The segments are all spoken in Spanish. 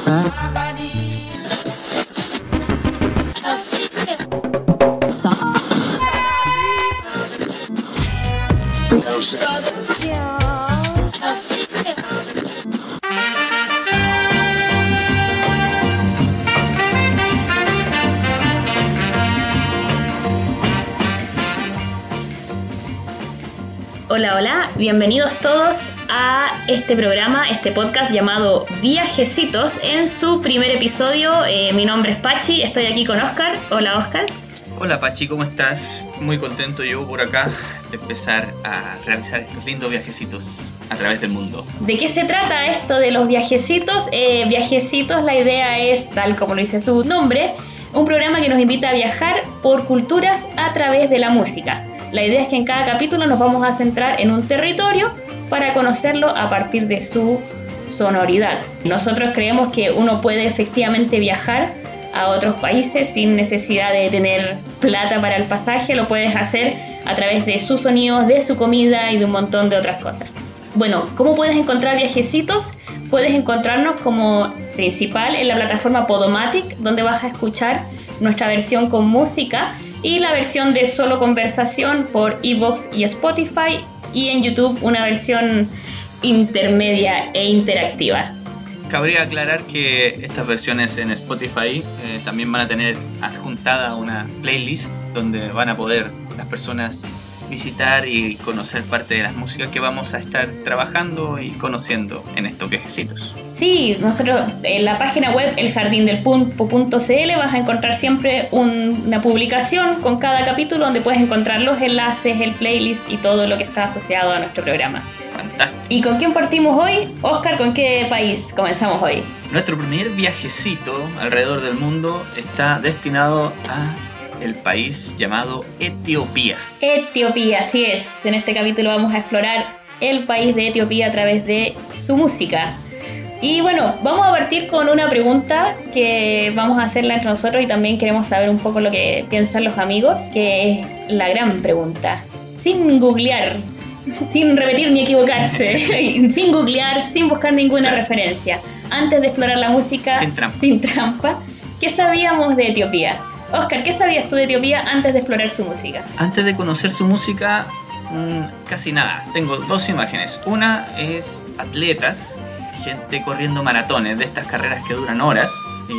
Hola, hola, bienvenidos todos a este programa, este podcast llamado Viajecitos, en su primer episodio. Mi nombre es Pachi, estoy aquí con Oscar. Hola, Oscar. Hola, Pachi, ¿cómo estás? Muy contento yo por acá de empezar a realizar estos lindos viajecitos a través del mundo. ¿De qué se trata esto de los viajecitos? Viajecitos, la idea es, tal como lo dice su nombre, un programa que nos invita a viajar por culturas a través de la música. La idea es que en cada capítulo nos vamos a centrar en un territorio para conocerlo a partir de su sonoridad. Nosotros creemos que uno puede efectivamente viajar a otros países sin necesidad de tener plata para el pasaje. Lo puedes hacer a través de sus sonidos, de su comida y de un montón de otras cosas. Bueno, ¿cómo puedes encontrar Viajecitos? Puedes encontrarnos como principal en la plataforma Podomatic, donde vas a escuchar nuestra versión con música y la versión de solo conversación por iVoox y Spotify, y en YouTube una versión intermedia e interactiva. Cabría aclarar que estas versiones en Spotify también van a tener adjuntada una playlist donde van a poder las personas visitar y conocer parte de las músicas que vamos a estar trabajando y conociendo en estos viajecitos. Sí, nosotros en la página web eljardindelpulpo.cl vas a encontrar siempre una publicación con cada capítulo donde puedes encontrar los enlaces, el playlist y todo lo que está asociado a nuestro programa. Fantástico. ¿Y con quién partimos hoy? Oscar, ¿con qué país comenzamos hoy? Nuestro primer viajecito alrededor del mundo está destinado a el país llamado Etiopía. Etiopía, así es. En este capítulo vamos a explorar el país de Etiopía a través de su música. Y bueno, vamos a partir con una pregunta que vamos a hacerla entre nosotros y también queremos saber un poco lo que piensan los amigos, que es la gran pregunta. Sin googlear, sin repetir ni equivocarse, sin googlear, sin buscar ninguna referencia, antes de explorar la música sin trampa, ¿qué sabíamos de Etiopía? Oscar, ¿qué sabías tú de Etiopía antes de explorar su música? Antes de conocer su música, casi nada. Tengo dos imágenes. Una es atletas, gente corriendo maratones, de estas carreras que duran horas,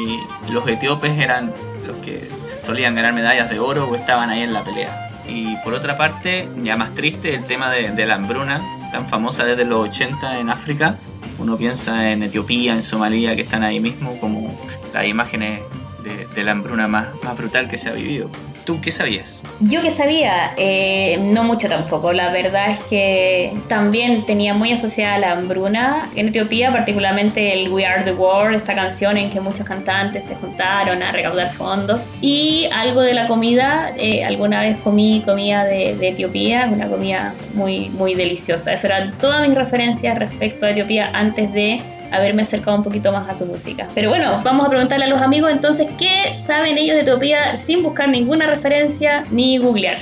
y los etíopes eran los que solían ganar medallas de oro o estaban ahí en la pelea. Y por otra parte, ya más triste, el tema de la hambruna, tan famosa desde los 80 en África. Uno piensa en Etiopía, en Somalia, que están ahí mismo, como las imágenes de la hambruna más brutal que se ha vivido. ¿Tú qué sabías? Yo que sabía, no mucho tampoco. La verdad es que también tenía muy asociada la hambruna en Etiopía, particularmente el We Are The World, esta canción en que muchos cantantes se juntaron a recaudar fondos. Y algo de la comida, alguna vez comí comida de Etiopía, una comida muy, muy deliciosa. Esas eran todas mis referencias respecto a Etiopía antes de haberme acercado un poquito más a su música. Pero bueno, vamos a preguntarle a los amigos entonces qué saben ellos de Etiopía sin buscar ninguna referencia ni googlear.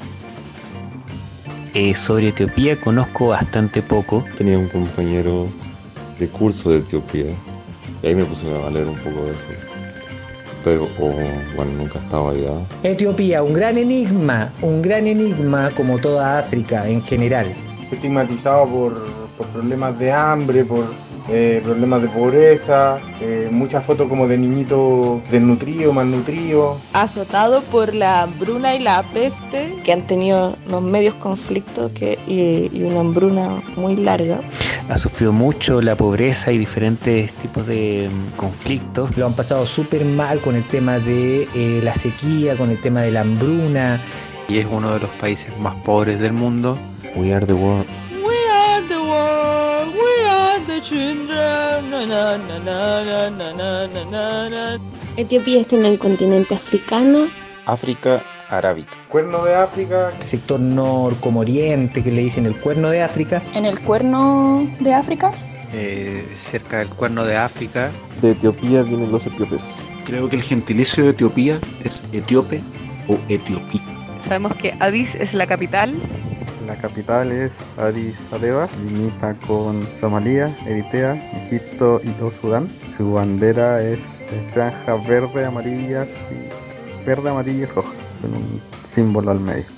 Sobre Etiopía conozco bastante poco. Tenía un compañero de curso de Etiopía y ahí me puse a leer un poco de eso. Pero, bueno, nunca estaba allá. Etiopía, un gran enigma como toda África en general. Estigmatizado por problemas de hambre, por problemas de pobreza, muchas fotos como de niñitos desnutridos, malnutridos. Azotado por la hambruna y la peste, que han tenido los medios conflictos y una hambruna muy larga. Ha sufrido mucho la pobreza y diferentes tipos de conflictos. Lo han pasado súper mal con el tema de la sequía, con el tema de la hambruna. Y es uno de los países más pobres del mundo. We are the world. We are the world, we are the children. Na, na, na, na, na, na, na. Etiopía está en el continente africano. África arábica. Cuerno de África. Sector nor, como oriente, que le dicen el cuerno de África. ¿En el cuerno de África? Cerca del cuerno de África. De Etiopía vienen los etíopes. Creo que el gentilicio de Etiopía es etíope o etiopí. Sabemos que Addis es la capital. La capital es Addis Abeba, limita con Somalia, Eritrea, Egipto y Sudán. Su bandera es franjas verde, amarilla y roja, con un símbolo al medio.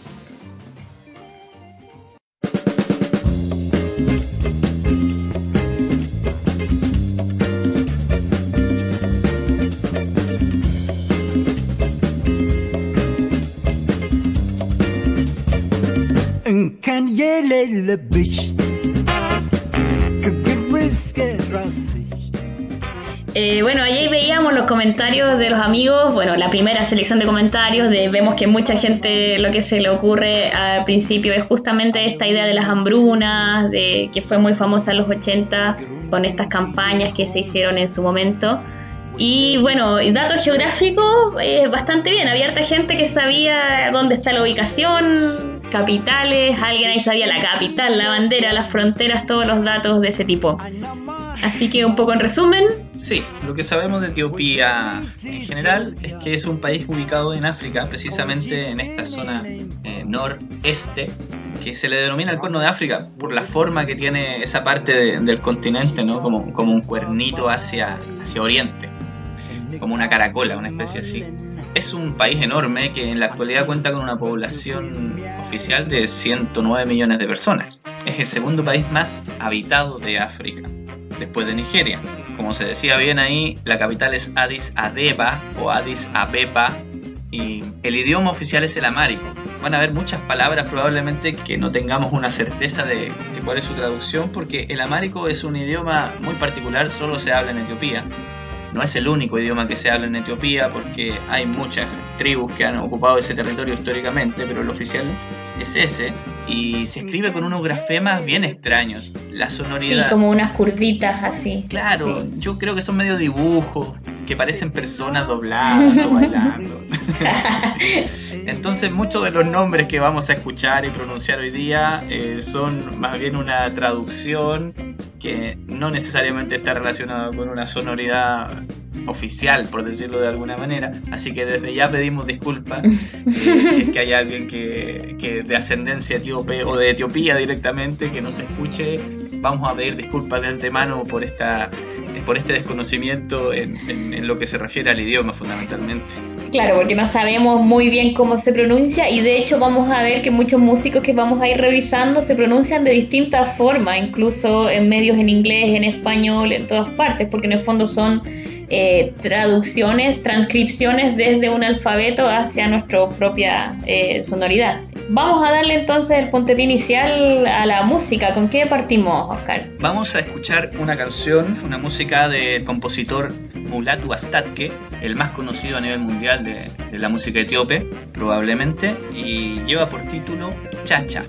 Bueno, allí veíamos los comentarios de los amigos, bueno, la primera selección de comentarios, vemos que mucha gente lo que se le ocurre al principio es justamente esta idea de las hambrunas, de que fue muy famosa en los 80 con estas campañas que se hicieron en su momento. Y bueno, datos geográficos, bastante bien, había harta gente que sabía dónde está la ubicación, capitales, alguien ahí sabía la capital, la bandera, las fronteras, todos los datos de ese tipo. Así que un poco en resumen. Sí, lo que sabemos de Etiopía en general es que es un país ubicado en África, precisamente en esta zona noreste, que se le denomina el Cuerno de África por la forma que tiene esa parte del continente, ¿no? Como un cuernito hacia oriente, como una caracola, una especie así. Es un país enorme que en la actualidad cuenta con una población oficial de 109 millones de personas. Es el segundo país más habitado de África, después de Nigeria. Como se decía bien ahí, la capital es Addis Abeba o Addis Abeba y el idioma oficial es el amárico. Van a haber muchas palabras probablemente que no tengamos una certeza de cuál es su traducción, porque el amárico es un idioma muy particular, solo se habla en Etiopía. No es el único idioma que se habla en Etiopía porque hay muchas tribus que han ocupado ese territorio históricamente, pero el oficial es ese y se escribe con unos grafemas bien extraños. La sonoridad... Sí, como unas curvitas así. Claro, sí. Yo creo que son medio dibujos, que parecen personas dobladas o bailando. Entonces muchos de los nombres que vamos a escuchar y pronunciar hoy día son más bien una traducción que no necesariamente está relacionada con una sonoridad oficial, por decirlo de alguna manera. Así que desde ya pedimos disculpas si es que hay alguien que de ascendencia etíope o de Etiopía directamente que nos escuche. Vamos a pedir disculpas de antemano por este desconocimiento en lo que se refiere al idioma fundamentalmente. Claro, porque no sabemos muy bien cómo se pronuncia y de hecho vamos a ver que muchos músicos que vamos a ir revisando se pronuncian de distintas formas, incluso en medios en inglés, en español, en todas partes, porque en el fondo son traducciones, transcripciones desde un alfabeto hacia nuestra propia sonoridad. Vamos a darle entonces el puntapié inicial a la música. ¿Con qué partimos, Oscar? Vamos a escuchar una canción, una música del compositor Mulatu Astatke, el más conocido a nivel mundial de la música etíope, probablemente, y lleva por título Chacha.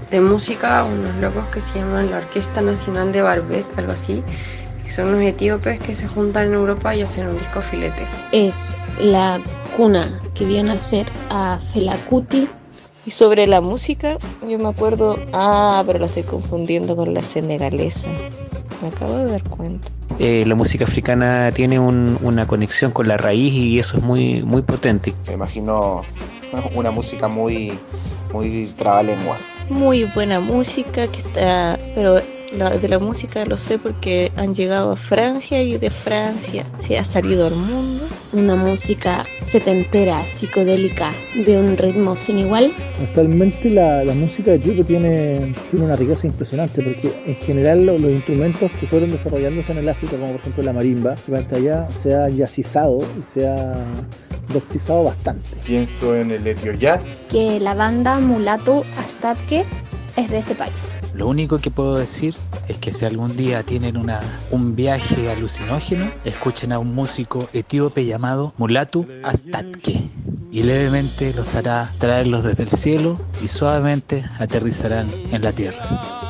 de música, unos locos que se llaman la Orquesta Nacional de Barbés, algo así, que son unos etíopes que se juntan en Europa y hacen un disco filete. Es la cuna que viene a ser a Fela Kuti. Y sobre la música, yo me acuerdo, pero la estoy confundiendo con la senegalesa. Me acabo de dar cuenta. La música africana tiene una conexión con la raíz y eso es muy, muy potente. Me imagino una música muy trabalenguas. Muy buena música que está, pero de la música lo sé porque han llegado a Francia y de Francia se ha salido al mundo. Una música setentera, psicodélica, de un ritmo sin igual. Actualmente la música etíope tiene una riqueza impresionante porque en general los instrumentos que fueron desarrollándose en el África, como por ejemplo la marimba, durante allá se ha jazzizado y se ha doctizado bastante. Pienso en el etio jazz. Que la banda Mulatu Astatke es de ese país. Lo único que puedo decir es que si algún día tienen un viaje alucinógeno, escuchen a un músico etíope llamado Mulatu Astatke y levemente los hará traerlos desde el cielo y suavemente aterrizarán en la tierra.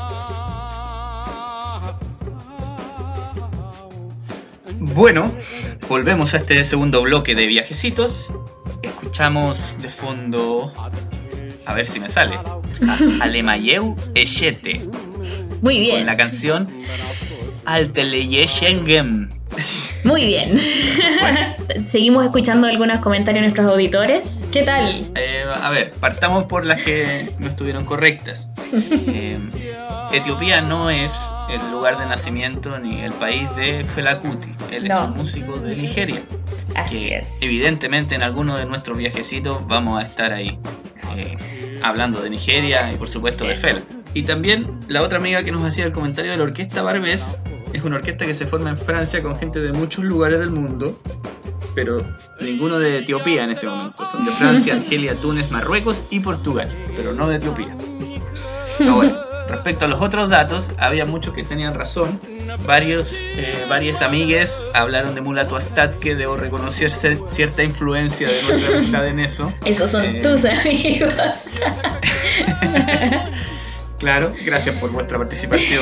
Bueno, volvemos a este segundo bloque de viajecitos. Escuchamos de fondo, a ver si me sale, a Alemayeu Eshete. Muy bien. Con la canción Alteleye Schengen. Muy bien. Bueno. Seguimos escuchando algunos comentarios de nuestros auditores. ¿Qué tal? A ver, partamos por las que no estuvieron correctas. Etiopía no es el lugar de nacimiento ni el país de Fela Kuti. Él es un músico de Nigeria. Así es. Evidentemente en alguno de nuestros viajecitos vamos a estar ahí hablando de Nigeria y por supuesto de Fela. Y también la otra amiga que nos hacía el comentario de la orquesta Barbés es una orquesta que se forma en Francia con gente de muchos lugares del mundo, pero ninguno de Etiopía en este momento. Son de Francia, Argelia, Túnez, Marruecos y Portugal, pero no de Etiopía. Pero bueno, respecto a los otros datos, había muchos que tenían razón. Varias amigues hablaron de Mulatu Astatke. Debo reconocer cierta influencia de nuestra amistad en eso. Esos son tus amigos. Claro, gracias por vuestra participación.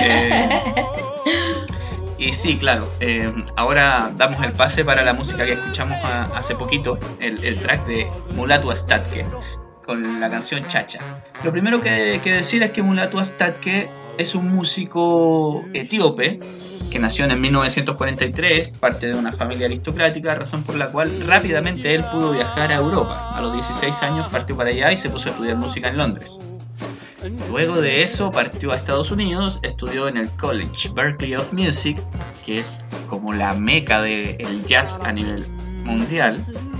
Y sí, claro, ahora damos el pase para la música que escuchamos hace poquito, el track de Mulatu Astatke, con la canción Chacha. Lo primero que decir es que Mulatu Astatke es un músico etíope que nació en 1943, parte de una familia aristocrática, razón por la cual rápidamente él pudo viajar a Europa. A los 16 años partió para allá y se puso a estudiar música en Londres. Luego de eso partió a Estados Unidos, estudió en el College Berklee of Music, que es como la meca del jazz a nivel mundial.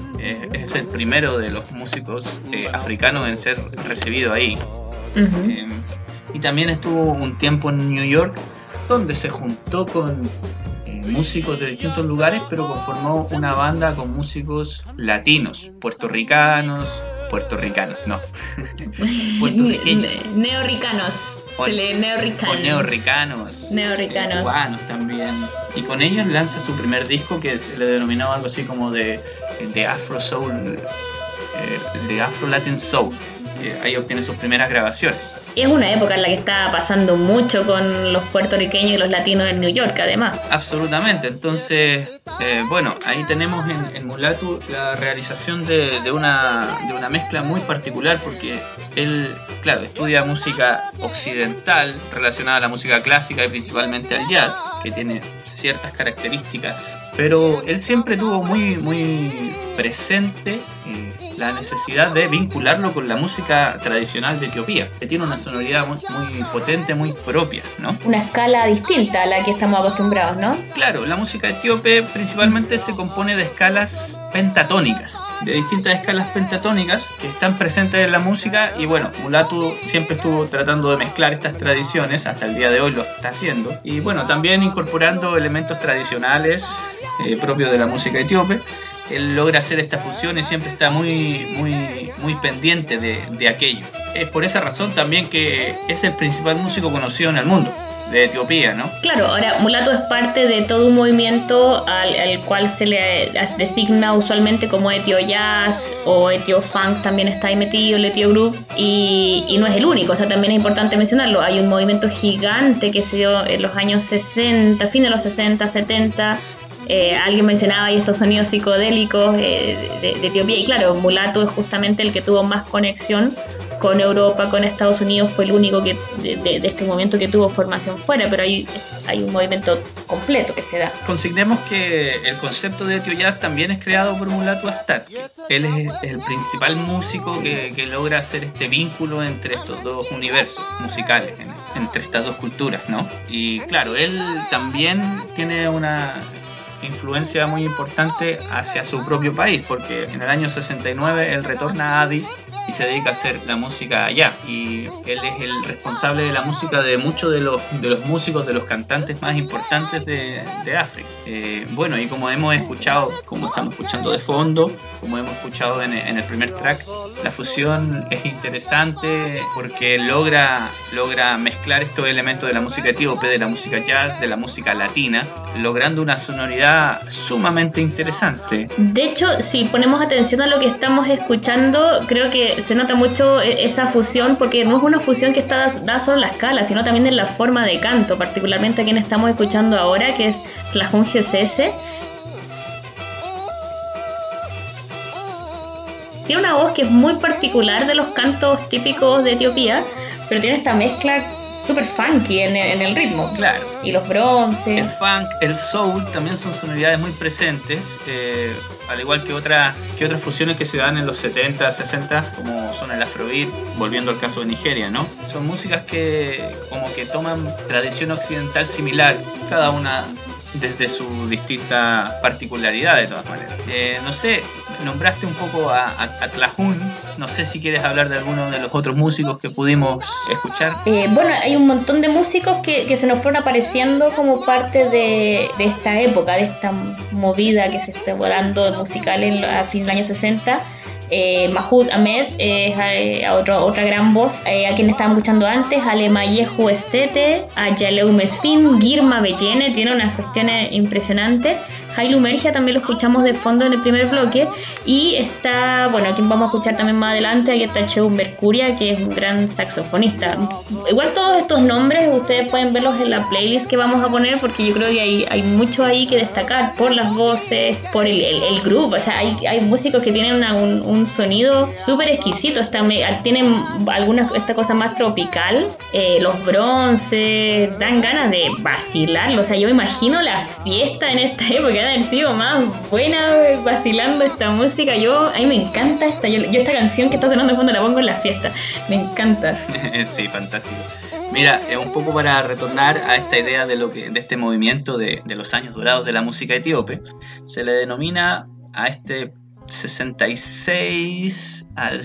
Es el primero de los músicos africanos en ser recibido ahí. Uh-huh. Y también estuvo un tiempo en New York, donde se juntó con músicos de distintos lugares, pero conformó una banda con músicos latinos, puertorriqueños, no, puertorriqueños. Neorricanos. Se lee neorricanos. O neorricanos. Cubanos también. Y con ellos lanza su primer disco que se le denominó algo así como de Afro Soul, de Afro Latin Soul. Ahí obtiene sus primeras grabaciones. Es una época en la que está pasando mucho con los puertorriqueños y los latinos en New York, además. Absolutamente. Entonces, bueno, ahí tenemos en Mulatu la realización de una mezcla muy particular, porque él, claro, estudia música occidental relacionada a la música clásica y principalmente al jazz, que tiene ciertas características, pero él siempre tuvo muy, muy presente la necesidad de vincularlo con la música tradicional de Etiopía, que tiene una sonoridad muy, muy potente, muy propia, ¿no? Una escala distinta a la que estamos acostumbrados, ¿no? Claro, la música etíope principalmente se compone de escalas pentatónicas, de distintas escalas pentatónicas que están presentes en la música, y bueno, Mulatu siempre estuvo tratando de mezclar estas tradiciones, hasta el día de hoy lo está haciendo, y bueno, también incorporando elementos tradicionales propios de la música etíope. Él logra hacer esta fusión y siempre está muy, muy, muy pendiente de aquello. Es por esa razón también que es el principal músico conocido en el mundo. de Etiopía, ¿no? Claro, ahora Mulatu es parte de todo un movimiento al cual se le designa usualmente como Etio Jazz o Etio Funk, también está ahí metido, el Etio Groove, y no es el único, o sea, también es importante mencionarlo. Hay un movimiento gigante que se dio en los años 60, fin de los 60, 70. Alguien mencionaba ahí estos sonidos psicodélicos de Etiopía, y claro, Mulatu es justamente el que tuvo más conexión con Europa, con Estados Unidos, fue el único que de este movimiento que tuvo formación fuera, pero hay un movimiento completo que se da. Consignemos que el concepto de Etio Jazz también es creado por Mulatu Astatke. Él es el principal músico que logra hacer este vínculo entre estos dos universos musicales, entre estas dos culturas, ¿no? Y claro, él también tiene una influencia muy importante hacia su propio país, porque en el año 69 él retorna a Addis y se dedica a hacer la música allá, y él es el responsable de la música de muchos de los músicos, de los cantantes más importantes de África. Bueno, y como hemos escuchado, como estamos escuchando de fondo, como hemos escuchado en el primer track, la fusión es interesante porque logra mezclar estos elementos de la música etíope, de la música jazz, de la música latina, logrando una sonoridad sumamente interesante. De hecho, si ponemos atención a lo que estamos escuchando, creo que se nota mucho esa fusión, porque no es una fusión que está dada solo en la escala, sino también en la forma de canto, particularmente a quien estamos escuchando ahora, que es Tlajun Gesese. Tiene una voz que es muy particular de los cantos típicos de Etiopía, pero tiene esta mezcla super funky en el ritmo. Claro. Y los bronces. El funk, el soul también son sonoridades muy presentes, al igual que otras fusiones que se dan en los 70, 60, como son el afrobeat, volviendo al caso de Nigeria, ¿no? Son músicas que como que toman tradición occidental similar, cada una desde su distinta particularidad, de todas maneras. No sé, nombraste un poco a Tlajun, no sé si quieres hablar de alguno de los otros músicos que pudimos escuchar. Bueno, hay un montón de músicos que se nos fueron apareciendo como parte de esta época, de esta movida que se está dando musical a fin del año 60. Mahoud Ahmed es otra gran voz, a quien estaban escuchando antes, Alemayehu Estete, a Yaleu Mesfin, Girma Bellene, tiene unas cuestiones impresionantes. Hailu Mergia también lo escuchamos de fondo en el primer bloque, y está, bueno, a quien vamos a escuchar también más adelante, aquí está Cheun Mercuria, que es un gran saxofonista. Igual todos estos nombres ustedes pueden verlos en la playlist que vamos a poner, porque yo creo que hay mucho ahí que destacar por las voces, por el groove, o sea, hay músicos que tienen un sonido súper exquisito, tienen esta cosa más tropical, los bronces, dan ganas de vacilarlo, o sea, yo me imagino la fiesta en esta época, haber sido más buena vacilando esta música. A mí me encanta yo esta canción que está sonando de fondo la pongo en la fiesta, me encanta. Sí, fantástico. Mira, un poco para retornar a esta idea de este movimiento de los años dorados de la música etíope, se le denomina a este 66 al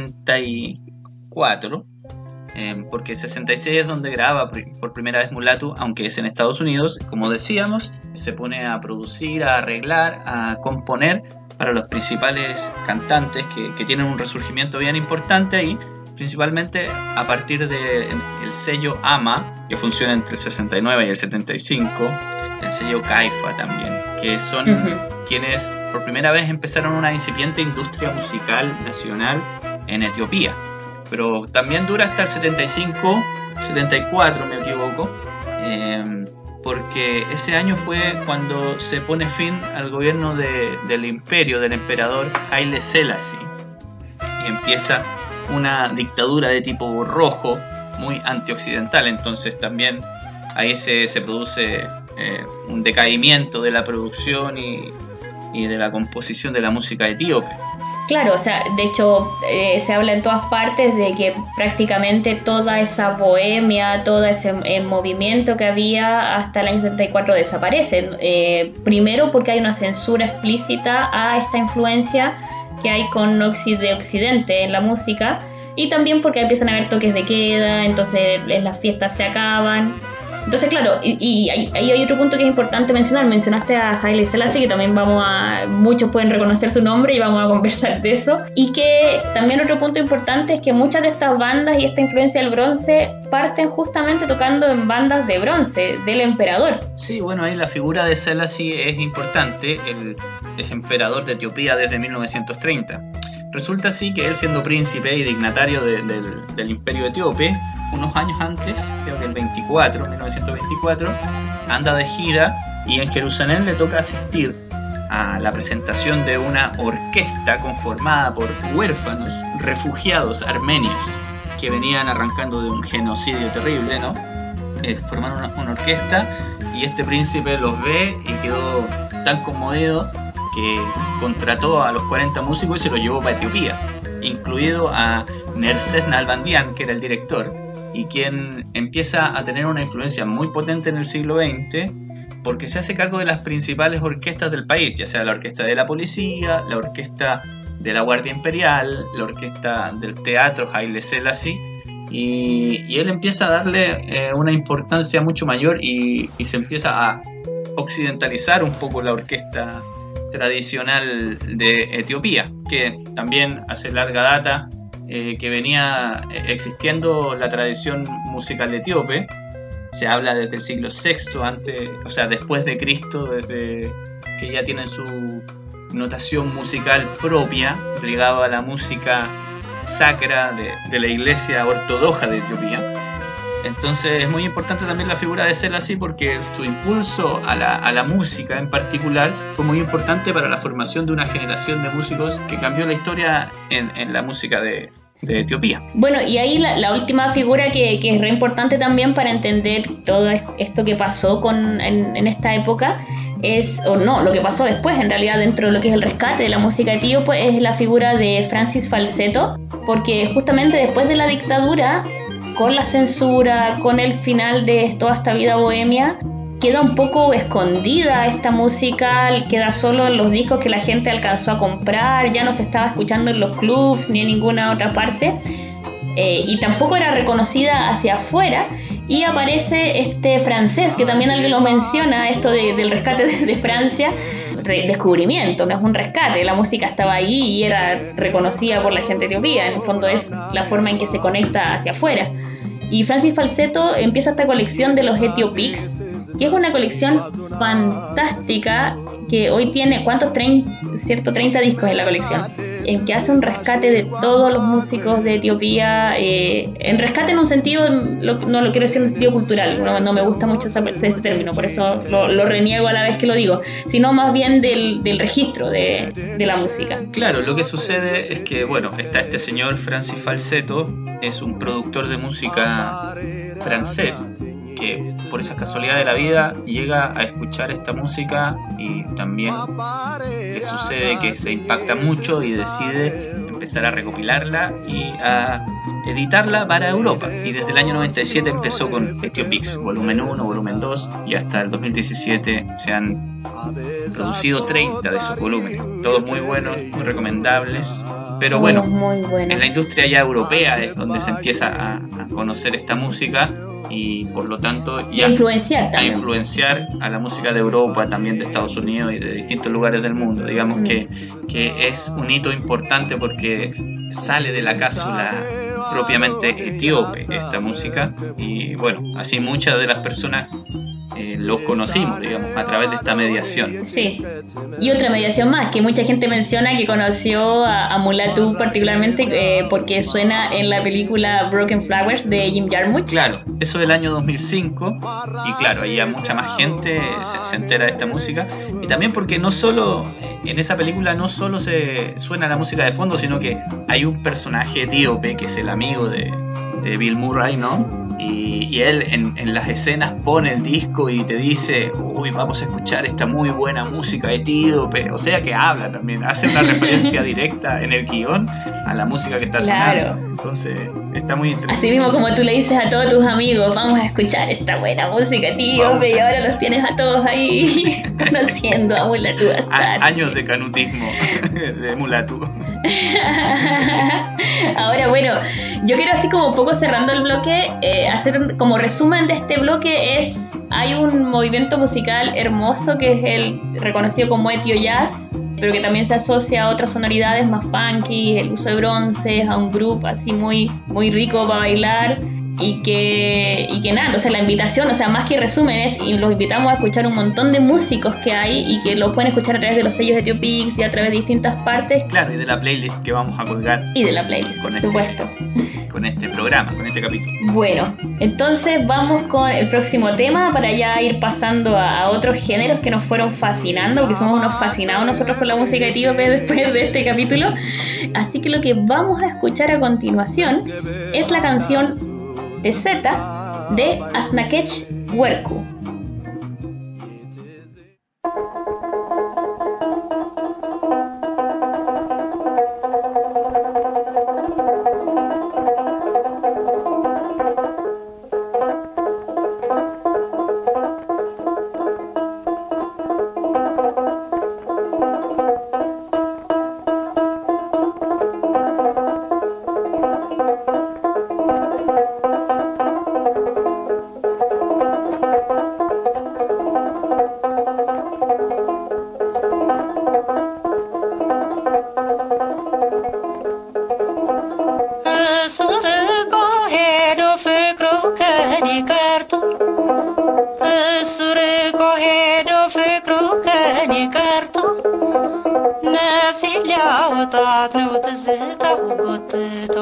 74, porque 66 es donde graba por primera vez Mulatu, aunque es en Estados Unidos. Como decíamos, se pone a producir, a arreglar, a componer para los principales cantantes que tienen un resurgimiento bien importante ahí, principalmente a partir del sello AMA, que funciona entre el 69 y el 75, el sello Caifa también, que son quienes por primera vez empezaron una incipiente industria musical nacional en Etiopía. Pero también dura hasta el 75, 74 me equivoco, porque ese año fue cuando se pone fin al gobierno del imperio, del emperador Haile Selassie, y empieza una dictadura de tipo rojo, muy antioccidental. Entonces también ahí se produce un decaimiento de la producción y de la composición de la música etíope. Claro, o sea, de hecho se habla en todas partes de que prácticamente toda esa bohemia, todo ese movimiento que había hasta el año 74 desaparece. Primero porque hay una censura explícita a esta influencia que hay de Occidente en la música, y también porque empiezan a haber toques de queda, entonces las fiestas se acaban. Entonces, claro, y hay otro punto que es importante mencionar. Mencionaste a Haile Selassie, que también muchos pueden reconocer su nombre y vamos a conversar de eso. Y que también otro punto importante es que muchas de estas bandas y esta influencia del bronce parten justamente tocando en bandas de bronce, del emperador. Sí, bueno, ahí la figura de Selassie es importante. Él es emperador de Etiopía desde 1930. Resulta así que él, siendo príncipe y dignatario del imperio etíope, unos años antes, creo que el 1924, anda de gira y en Jerusalén le toca asistir a la presentación de una orquesta conformada por huérfanos, refugiados armenios que venían arrancando de un genocidio terrible, ¿no? Formaron una orquesta y este príncipe los ve y quedó tan conmovido que contrató a los 40 músicos y se los llevó para Etiopía, incluido a Nerses Nalbandian, que era el director, y quien empieza a tener una influencia muy potente en el siglo XX porque se hace cargo de las principales orquestas del país, ya sea la orquesta de la policía, la orquesta de la Guardia Imperial, la orquesta del teatro Haile Selassie, y él empieza a darle una importancia mucho mayor y se empieza a occidentalizar un poco la orquesta tradicional de Etiopía, que también hace larga data que venía existiendo la tradición musical etíope. Se habla desde el siglo VI, después de Cristo, desde que ya tienen su notación musical propia, ligada a la música sacra de la iglesia ortodoxa de Etiopía. Entonces es muy importante también la figura de Selassie porque su impulso a la música en particular fue muy importante para la formación de una generación de músicos que cambió la historia en la música de Etiopía. Bueno, y ahí la última figura que es re importante también para entender todo esto que pasó en esta época lo que pasó después en realidad dentro de lo que es el rescate de la música etíope es la figura de Francis Falsetto, porque justamente después de la dictadura, con la censura, con el final de toda esta vida bohemia, queda un poco escondida esta música, queda solo en los discos que la gente alcanzó a comprar, ya no se estaba escuchando en los clubs ni en ninguna otra parte, y tampoco era reconocida hacia afuera, y aparece este francés, que también alguien lo menciona, esto del rescate de Francia, descubrimiento, no es un rescate, la música estaba ahí y era reconocida por la gente de Etiopía, en el fondo es la forma en que se conecta hacia afuera. Y Francis Falsetto empieza esta colección de los Ethiopics, que es una colección fantástica que hoy tiene, 30 discos en la colección, en que hace un rescate de todos los músicos de Etiopía, en rescate en un sentido, no lo quiero decir en un sentido cultural, no me gusta mucho ese término, por eso lo reniego a la vez que lo digo, sino más bien del registro de la música. Claro, lo que sucede es que, está este señor Francis Falsetto, es un productor de música francés, que por esas casualidades de la vida llega a escuchar esta música y también le sucede que se impacta mucho y decide empezar a recopilarla y a editarla para Europa. Y desde el año 97 empezó con Ethiopics, volumen 1, volumen 2, y hasta el 2017 se han producido 30 de esos volúmenes, todos muy buenos, muy recomendables. Pero bueno, en la industria ya europea es donde se empieza a conocer esta música y por lo tanto ya a influenciar a la música de Europa, también de Estados Unidos y de distintos lugares del mundo. Digamos que es un hito importante porque sale de la cápsula propiamente etíope esta música y así muchas de las personas los conocimos, digamos, a través de esta mediación. Sí, y otra mediación más, que mucha gente menciona que conoció a Mulatu particularmente porque suena en la película Broken Flowers de Jim Jarmusch. Claro, eso del año 2005, y claro, ahí ya mucha más gente se entera de esta música, y también porque no solo, en esa película no solo se suena la música de fondo, sino que hay un personaje etíope que es el amigo de Bill Murray, ¿no? Y él en las escenas pone el disco y te dice, vamos a escuchar esta muy buena música etíope, o sea que habla también, hace una referencia directa en el guión a la música que está sonando. Entonces está muy interesante. Así mismo como tú le dices a todos tus amigos, vamos a escuchar esta buena música etíope, y ahora los tienes a todos ahí conociendo a Mulatu Astatke. Años de canutismo de Mulatu. Ahora, bueno, yo quiero así como un poco cerrando el bloque, hacer como resumen de este bloque hay un movimiento musical hermoso que es el reconocido como Etio Jazz, pero que también se asocia a otras sonoridades más funky, el uso de bronces, a un grupo así muy, muy rico para bailar. Y que nada, entonces la invitación, o sea, más que resúmenes, y los invitamos a escuchar un montón de músicos que hay y que lo pueden escuchar a través de los sellos de Etiopix y a través de distintas partes. Claro, y de la playlist que vamos a colgar. Y de la playlist, por supuesto. Con este programa, con este capítulo. Bueno, entonces vamos con el próximo tema para ya ir pasando a otros géneros que nos fueron fascinando, porque somos unos fascinados nosotros con la música etíope después de este capítulo. Así que lo que vamos a escuchar a continuación es la canción de Z de Asnakech Werku. ሊያወጣት ነው ትዝታው ጎትቶ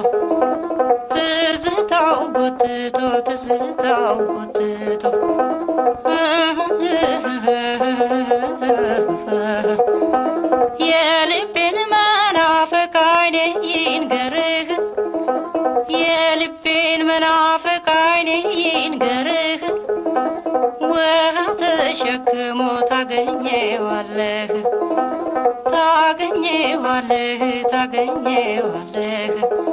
ትዝታው ጎትቶ ትዝታው ጎትቶ የልቤን መናፈቅ አይኔ ይንገርህ የልቤን መናፈቅ አይኔ ይንገርህ ውሃ ተሸክሞ ታገኘዋለህ ታገኘዋለህ ታገኘዋለህ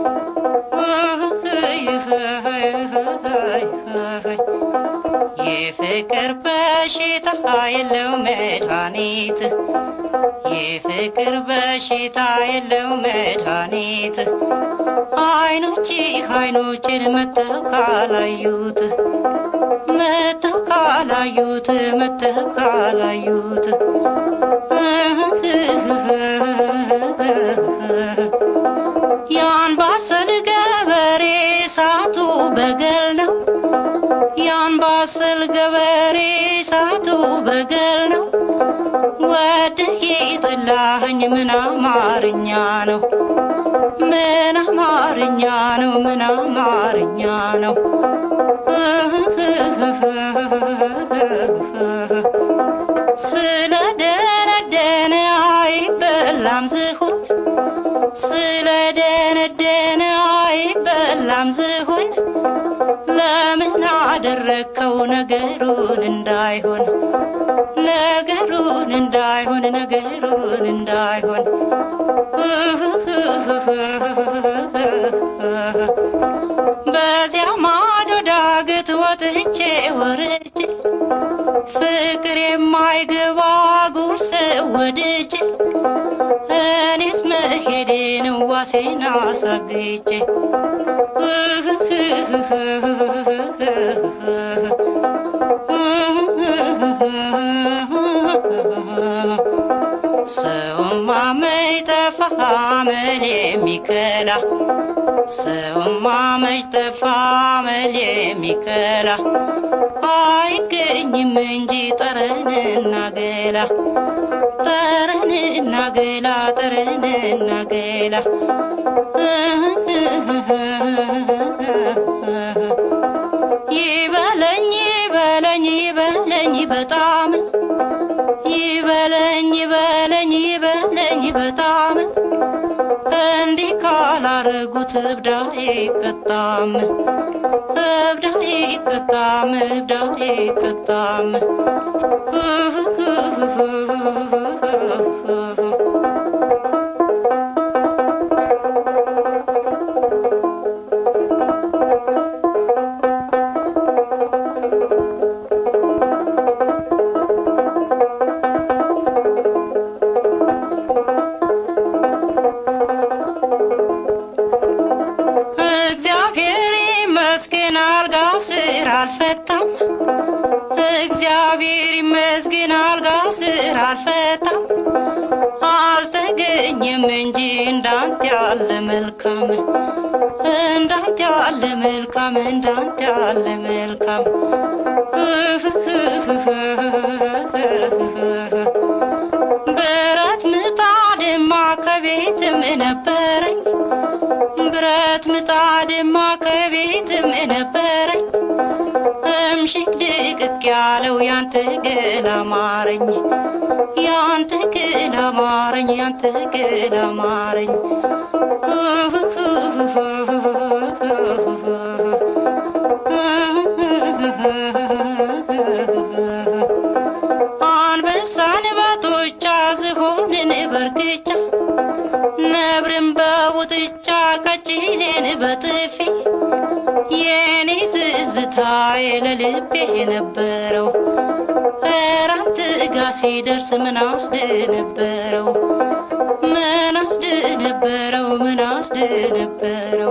የፍቅር በሽታ የለው መድኃኒት የፍቅር በሽታ የለው መድኃኒት አይኖች አይኖችን መተው ካላዩት መተው ካላዩት መተው ካላዩት የአምባሰል ገበሬ ሳቱ በገል ነው የአምባሰል ገበሬ ሳቱ በገል ነው ወደህ የጠላኸኝ ምን አማርኛ ነው ምን አማርኛ ነው ምን አማርኛ ነው ስለ ደነደነ አይበላም ዝሆን ስለ ደነደነ አይበላም ዝሆን ለምን አደረከው ነገሩን እንዳይሆን ነገሩን እንዳይሆን ነገሩን እንዳይሆን በዚያ ማዶ ዳገት ወጥቼ ወርጄ ፍቅር የማይገባ ጉርስ ወድጄ እኔስ መሄዴ ነው ዋሴን አሳግቼ ሰውማ መች ጠፋ አመል የሚከላ ሰውማ መች ጠፋ አመል የሚከላ አይገኝም እንጂ ጠረንና ገላ ጠረንና ገላ ጠረንና ገላ ይበለኝ ይበለኝ ይበለኝ በጣም ይበለኝ ይበለኝ ይበለኝ በጣም እንዲህ ካላረጉት እብዳ ይቀጣም እብዳ ይቀጣም እብዳ ይቀጣም ይመስገን አልጋ ስር አልፈታም እግዚአብሔር ይመስገን አልጋ ስር አልፈታም አልተገኘም እንጂ እንዳንተ ያለ መልካም እንዳንተ ያለ መልካም እንዳንተ ያለ መልካም ብረት ምጣድማ ከቤትም ነበረኝ ብረት ምጣድማ ከቤትም ነበረኝ እምሽክ ድቅቅ ያለው ያንተ ግን አማረኝ ያንተ ግን አማረኝ ያንተ ግን አማረኝ አንበሳን ባቶቻ ዝሆንን በርግጫ ነብርን በቡጥጫ ቀጭኔን በጥፊ የኔ ትዝታዬ ለልቤ ነበረው ኧረ አንተ ጋ ሲደርስ ምን አስደነበረው ምን አስደነበረው ምን አስደነበረው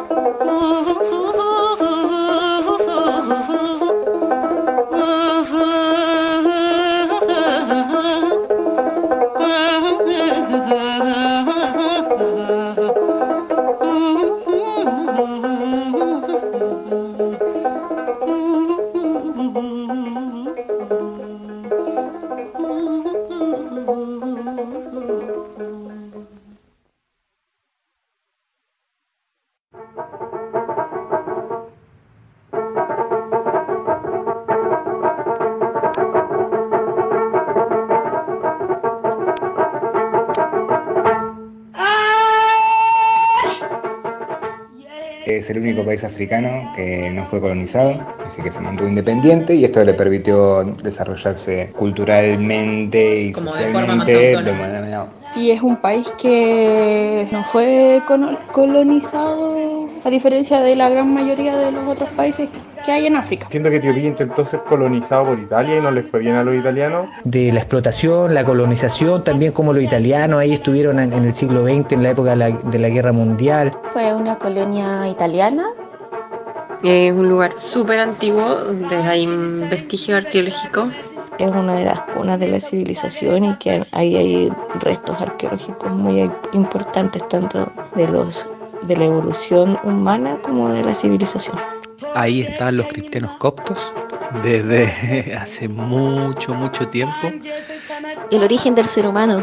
Es el único país africano que no fue colonizado, así que se mantuvo independiente y esto le permitió desarrollarse culturalmente y como socialmente de manera. Y es un país que no fue colonizado, a diferencia de la gran mayoría de los otros países que hay en África. Entiendo que Etiopía intentó ser colonizado por Italia y no les fue bien a los italianos. De la explotación, la colonización, también como los italianos ahí estuvieron en el siglo XX, en la época de la Guerra Mundial. Fue una colonia italiana. Es un lugar súper antiguo, donde hay vestigios arqueológicos. Es una de las cunas de la civilización y que ahí hay restos arqueológicos muy importantes, tanto de la evolución humana como de la civilización. Ahí están los cristianos coptos desde hace mucho, mucho tiempo. El origen del ser humano.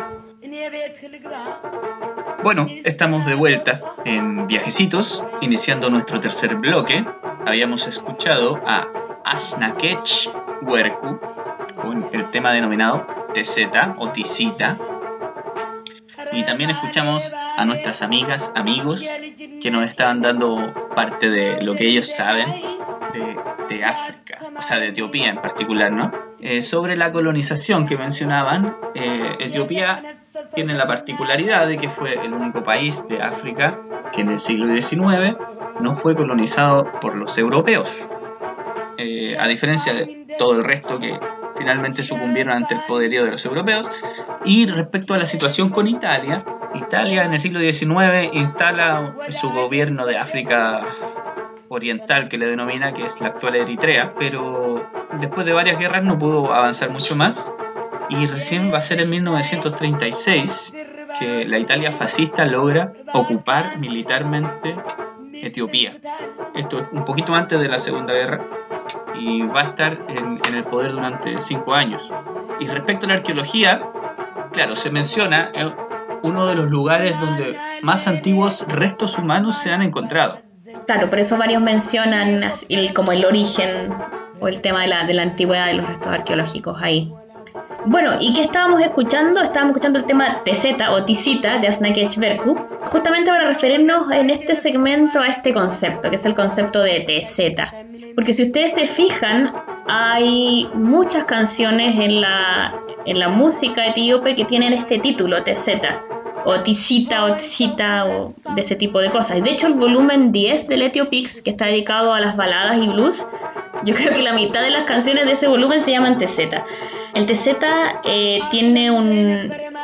Bueno, estamos de vuelta en Viajecitos, iniciando nuestro tercer bloque. Habíamos escuchado a Asnakech Werku con el tema denominado Teseta o Tisita. Y también escuchamos a nuestras amigas, amigos, que nos estaban dando parte de lo que ellos saben de África, o sea, de Etiopía en particular, ¿no? Sobre la colonización que mencionaban, Etiopía tiene la particularidad de que fue el único país de África que en el siglo XIX no fue colonizado por los europeos, a diferencia de todo el resto que finalmente sucumbieron ante el poderío de los europeos. Y respecto a la situación con Italia, Italia en el siglo XIX instala su gobierno de África Oriental, que le denomina, que es la actual Eritrea, pero después de varias guerras no pudo avanzar mucho más, y recién va a ser en 1936 que la Italia fascista logra ocupar militarmente Etiopía. Esto es un poquito antes de la Segunda Guerra, y va a estar en el poder durante 5 años. Y respecto a la arqueología, claro, se menciona uno de los lugares donde más antiguos restos humanos se han encontrado. Claro, por eso varios mencionan como el origen o el tema de la antigüedad de los restos arqueológicos ahí. Bueno, ¿y qué estábamos escuchando? Estábamos escuchando el tema Teseta o Tisita de Asnakech Werku, justamente para referirnos en este segmento a este concepto, que es el concepto de Teseta. Porque si ustedes se fijan, hay muchas canciones en la música etíope que tienen este título, Teseta, o Tisita, o Tsita, o de ese tipo de cosas. De hecho, el volumen 10 del Etiopix, que está dedicado a las baladas y blues, yo creo que la mitad de las canciones de ese volumen se llaman Teseta. El Teseta tiene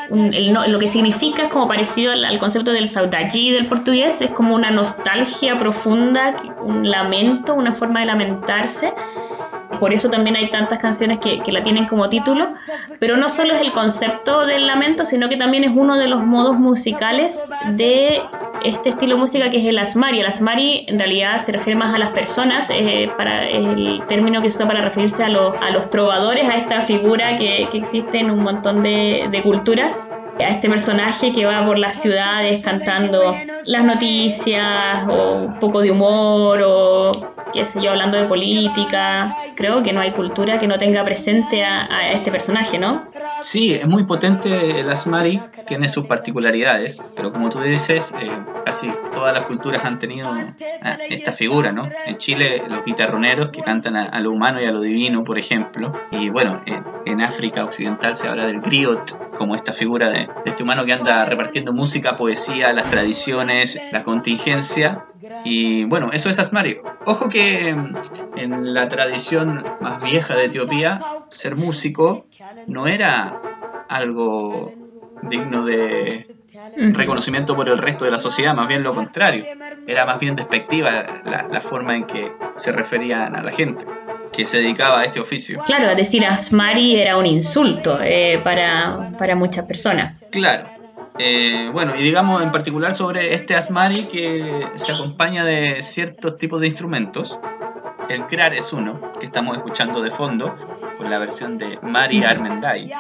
lo que significa es como parecido al concepto del saudade del portugués, es como una nostalgia profunda, un lamento, una forma de lamentarse. Por eso también hay tantas canciones que la tienen como título, pero no solo es el concepto del lamento, sino que también es uno de los modos musicales de este estilo de música que es el asmari. El asmari en realidad se refiere más a las personas, para el término que se usa para referirse a los trovadores, a esta figura que existe en un montón de culturas, a este personaje que va por las ciudades cantando las noticias o un poco de humor o qué sé yo, hablando de política. Creo que no hay cultura que no tenga presente a este personaje, ¿no? Sí, es muy potente el asmari, tiene sus particularidades, pero como tú dices, casi todas las culturas han tenido esta figura, ¿no? En Chile, los guitarroneros que cantan a lo humano y a lo divino, por ejemplo, y bueno, en África Occidental se habla del griot, como esta figura de este humano que anda repartiendo música, poesía, las tradiciones, la contingencia. Y bueno, eso es asmari. Ojo que en la tradición más vieja de Etiopía, ser músico no era algo digno de reconocimiento por el resto de la sociedad, más bien lo contrario. Era más bien despectiva la forma en que se referían a la gente que se dedicaba a este oficio. Claro, decir asmari era un insulto para muchas personas. Claro. Bueno, y digamos en particular sobre este asmari que se acompaña de ciertos tipos de instrumentos. El krar es uno que estamos escuchando de fondo con la versión de Mari Armendai.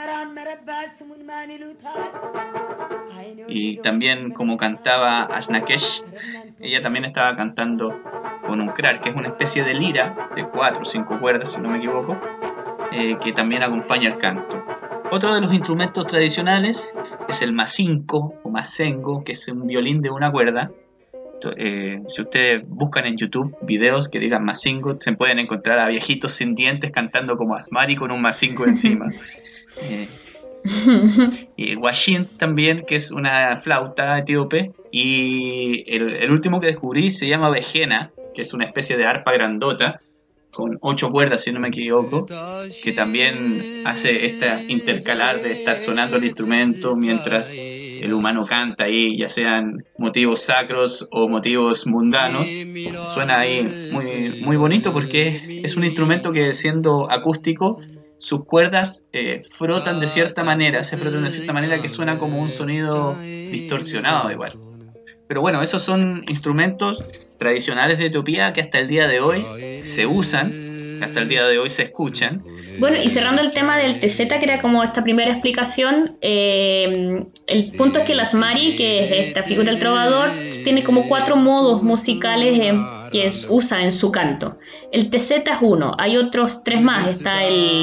Y también como cantaba Asnakesh, ella también estaba cantando con un krar, que es una especie de lira de 4 o 5 cuerdas, si no me equivoco, que también acompaña el canto. Otro de los instrumentos tradicionales es el masinco o masengo, que es un violín de una cuerda. Si ustedes buscan en YouTube videos que digan masingo, se pueden encontrar a viejitos sin dientes cantando como asmari con un masingo encima. Y el washin también, que es una flauta etíope. Y el último que descubrí se llama vejena, que es una especie de arpa grandota con 8 cuerdas, si no me equivoco, que también hace esta intercalar de estar sonando el instrumento mientras el humano canta ahí, ya sean motivos sacros o motivos mundanos. Suena ahí muy, muy bonito porque es un instrumento que, siendo acústico, sus cuerdas frotan de cierta manera, que suena como un sonido distorsionado igual. Pero bueno, esos son instrumentos tradicionales de Etiopía que hasta el día de hoy se usan, hasta el día de hoy se escuchan. Bueno, y cerrando el tema del teseta, que era como esta primera explicación, el punto es que el asmari, que es esta figura del trovador, tiene como 4 modos musicales que usa en su canto. El teseta es uno, hay otros 3 más, está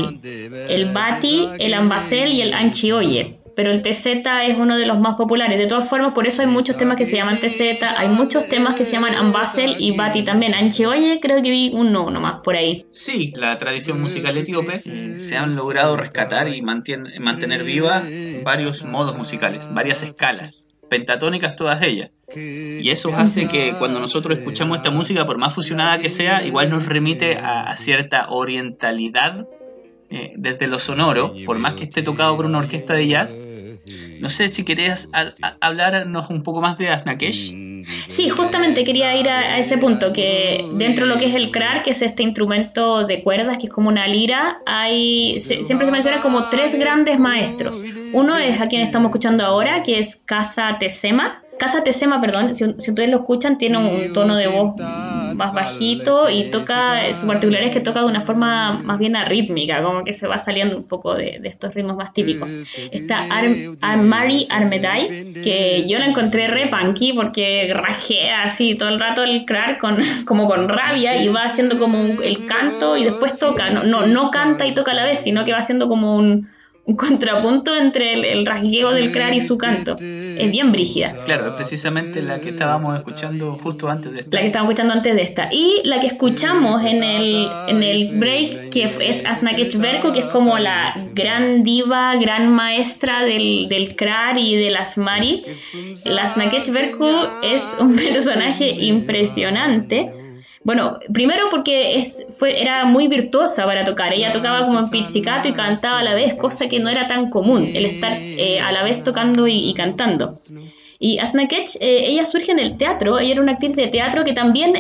el bati, el ambasel y el anchioye. Pero el teseta es uno de los más populares. De todas formas, por eso hay muchos temas que se llaman teseta, hay muchos temas que se llaman ambasel y bati también. Anchioye creo que vi uno nomás por ahí. Sí, la tradición musical etíope se han logrado rescatar y mantener viva varios modos musicales, varias escalas, pentatónicas todas ellas. Y eso hace que cuando nosotros escuchamos esta música, por más fusionada que sea, igual nos remite a cierta orientalidad desde lo sonoro, por más que esté tocado por una orquesta de jazz. No sé si querías hablarnos un poco más de Asnakesh. Sí, justamente quería ir a ese punto, que dentro de lo que es el krar, que es este instrumento de cuerdas, que es como una lira, siempre se menciona como 3 grandes maestros. Uno es a quien estamos escuchando ahora, que es Kasa Tessema. Kasa Tessema, perdón, si ustedes lo escuchan, tiene un tono de voz más bajito y su particularidad es que toca de una forma más bien arrítmica, como que se va saliendo un poco de estos ritmos más típicos. Está Mari Armendai, que yo la encontré re punky porque rajea así todo el rato el krar como con rabia y va haciendo como el canto y después toca, no canta y toca a la vez, sino que va haciendo como un contrapunto entre el rasgueo del krar y su canto. Es bien brígida. Claro, es precisamente la que estábamos escuchando justo antes de esta. La que estábamos escuchando antes de esta. Y la que escuchamos en el break, que es Asnakesh Verku, que es como la gran diva, gran maestra del krar y del asmari. La Asnakesh Verku es un personaje impresionante, Bueno, primero porque era muy virtuosa para tocar. Ella tocaba como en pizzicato y cantaba a la vez, cosa que no era tan común, el estar a la vez tocando y cantando. Y Asna Ketch, ella surge en el teatro. Ella era una actriz de teatro que también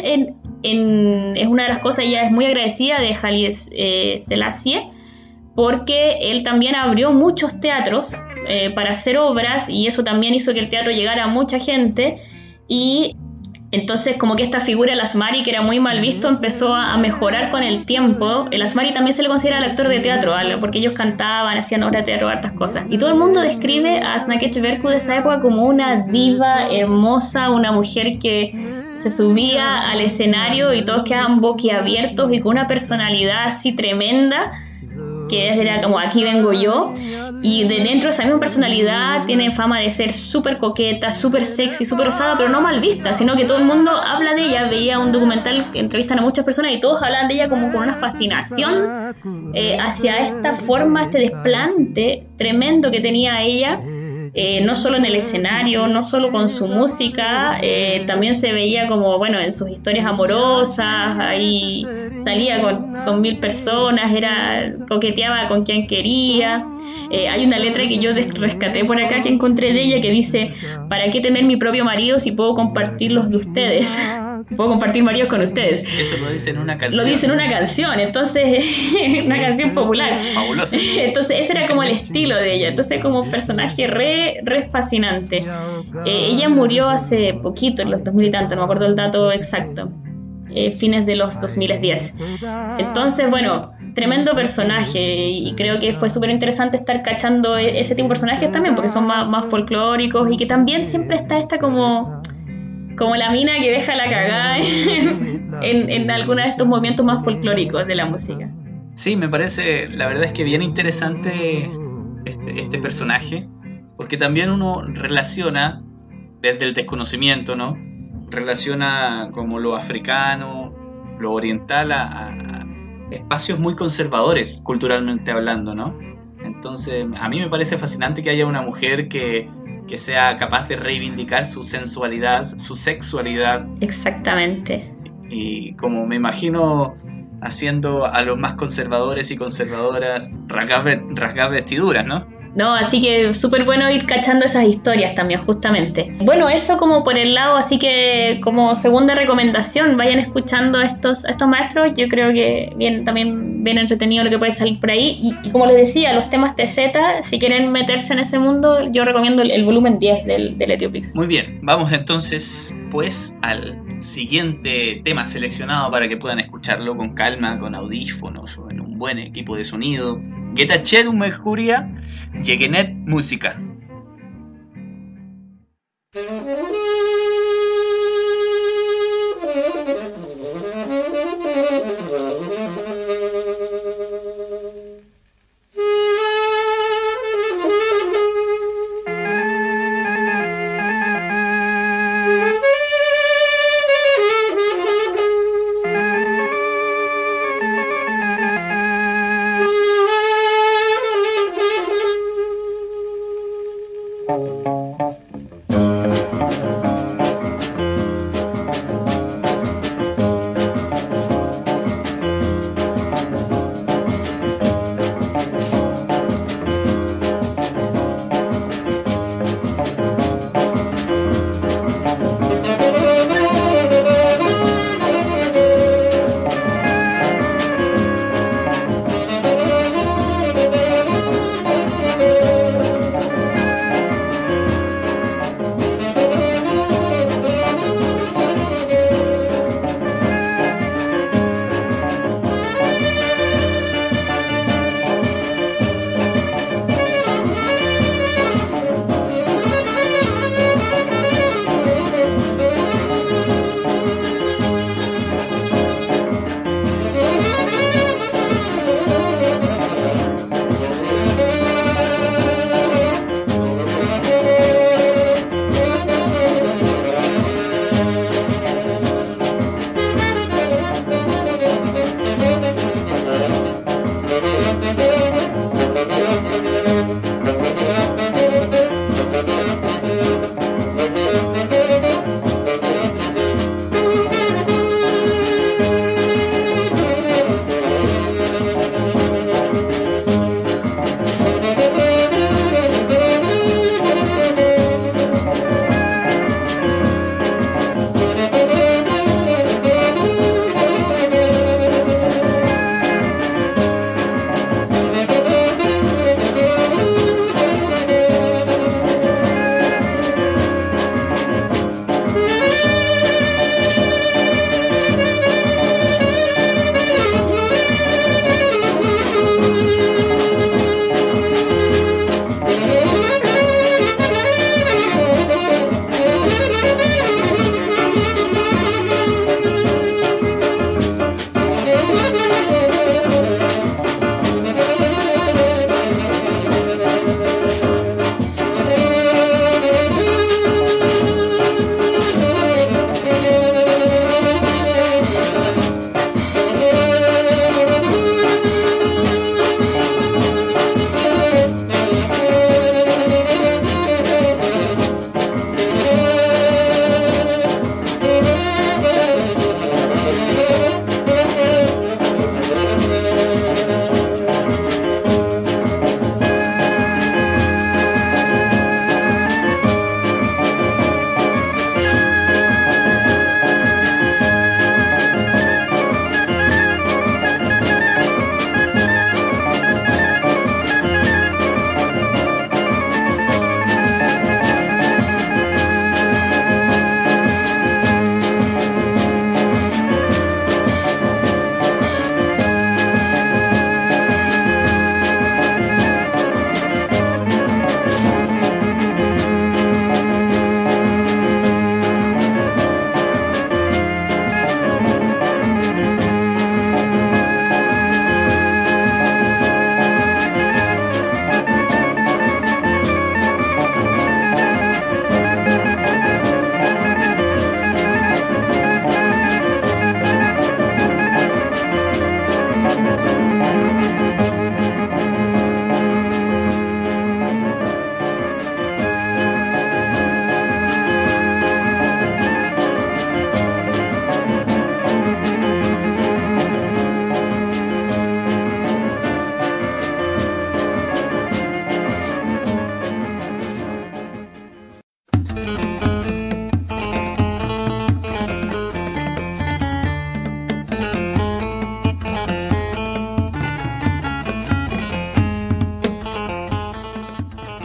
es una de las cosas, ella es muy agradecida de Haile Selassie, porque él también abrió muchos teatros para hacer obras, y eso también hizo que el teatro llegara a mucha gente. Y entonces como que esta figura del Asmari, que era muy mal visto, empezó a mejorar con el tiempo. El Asmari también se le considera el actor de teatro, ¿vale? Porque ellos cantaban, hacían obras de teatro, hartas cosas. Y todo el mundo describe a Asna Ketch Verku de esa época como una diva hermosa, una mujer que se subía al escenario y todos quedaban boquiabiertos y con una personalidad así tremenda, que era como aquí vengo yo. Y de dentro de esa misma personalidad tiene fama de ser súper coqueta, súper sexy, súper osada, pero no mal vista, sino que todo el mundo habla de ella. Veía un documental que entrevistan a muchas personas y todos hablan de ella como con una fascinación hacia esta forma, este desplante tremendo que tenía ella, no solo en el escenario, no solo con su música, también se veía como, bueno, en sus historias amorosas, ahí salía con 1000 personas, coqueteaba con quien quería. Hay una letra que yo rescaté por acá que encontré de ella que dice: ¿para qué tener mi propio marido si puedo compartir los de ustedes? Puedo compartir maridos con ustedes. Eso lo dice en una canción. Lo dice en una canción, entonces, una canción popular. Fabuloso. Entonces ese era como el estilo de ella. Entonces como un personaje re fascinante. Ella murió hace poquito, en los 2000 y tanto, no me acuerdo el dato exacto. Fines de los 2010. Entonces, bueno, tremendo personaje, y creo que fue súper interesante estar cachando ese tipo de personajes también, porque son más folclóricos, y que también siempre está esta como la mina que deja la cagada en algunos de estos movimientos más folclóricos de la música. Sí, me parece, la verdad es que bien interesante este personaje, porque también uno relaciona desde el desconocimiento, ¿no? Relaciona como lo africano, lo oriental a espacios muy conservadores culturalmente hablando, ¿no? Entonces a mí me parece fascinante que haya una mujer que sea capaz de reivindicar su sensualidad, su sexualidad. Exactamente. Y como me imagino haciendo a los más conservadores y conservadoras rasgar vestiduras, ¿no? No, así que súper bueno ir cachando esas historias también, justamente. Bueno, eso como por el lado, así que como segunda recomendación, vayan escuchando a estos maestros. Yo creo que también bien entretenido lo que puede salir por ahí. Y como les decía, los temas TZ, si quieren meterse en ese mundo, yo recomiendo el volumen 10 del Etiopix. Muy bien, vamos entonces pues al siguiente tema seleccionado para que puedan escucharlo con calma, con audífonos o en un buen equipo de sonido. Getachet Mercuria, Yegenet Música.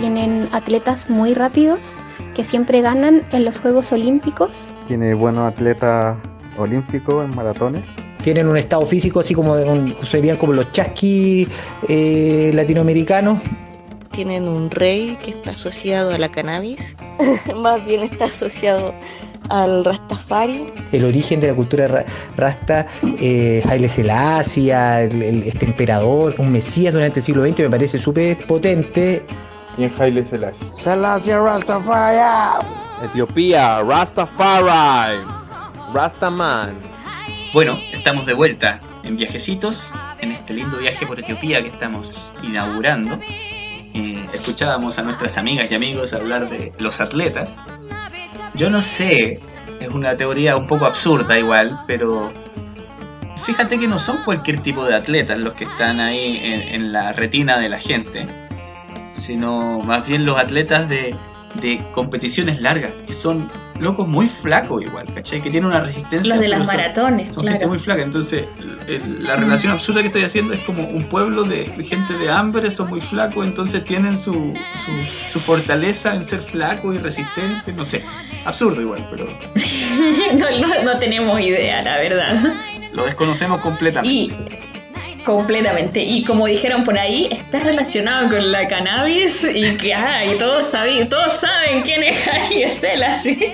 tienen atletas muy rápidos que siempre ganan en los Juegos Olímpicos. Tiene buenos atletas olímpicos en maratones. Tienen un estado físico así como serían como los chasquis latinoamericanos. Tienen un rey que está asociado a la cannabis, más bien está asociado al Rastafari. El origen de la cultura rasta, Haile Selassie, este emperador, un mesías durante el siglo XX, me parece súper potente. Y en Haile Selassie. Selassie Rastafari. Etiopía, Rastafari. Rastaman. Bueno, estamos de vuelta en Viajecitos, en este lindo viaje por Etiopía que estamos inaugurando. Escuchábamos a nuestras amigas y amigos hablar de los atletas. Yo no sé, es una teoría un poco absurda igual, pero fíjate que no son cualquier tipo de atletas los que están ahí en la retina de la gente, sino más bien los atletas de competiciones largas, que son locos muy flacos igual, ¿cachai? Que tienen una resistencia. Los de las maratones, son claro. Gente muy flaca, entonces la relación absurda que estoy haciendo es como un pueblo de gente de hambre, son muy flacos, entonces tienen su fortaleza en ser flaco y resistente, no sé, absurdo igual, pero... no tenemos idea, la verdad. Lo desconocemos completamente. Completamente, y como dijeron por ahí, está relacionado con la cannabis y que y todos saben quién es Haile Selassie.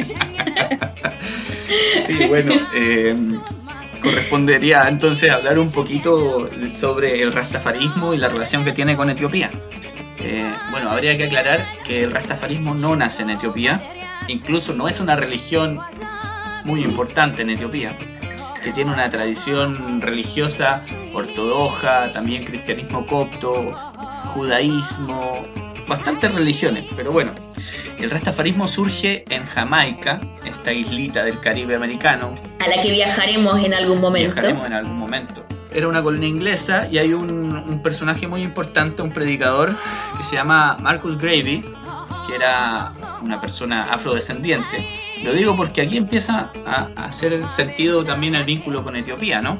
Sí, bueno, correspondería entonces hablar un poquito sobre el rastafarismo y la relación que tiene con Etiopía. Bueno, habría que aclarar que el rastafarismo no nace en Etiopía, incluso no es una religión muy importante en Etiopía, que tiene una tradición religiosa ortodoxa, también cristianismo copto, judaísmo, bastantes religiones, pero bueno, el rastafarismo surge en Jamaica, esta islita del Caribe americano, a la que viajaremos en algún momento. Era una colonia inglesa y hay un personaje muy importante, un predicador que se llama Marcus Garvey, que era una persona afrodescendiente. Lo digo porque aquí empieza a hacer sentido también el vínculo con Etiopía, ¿no?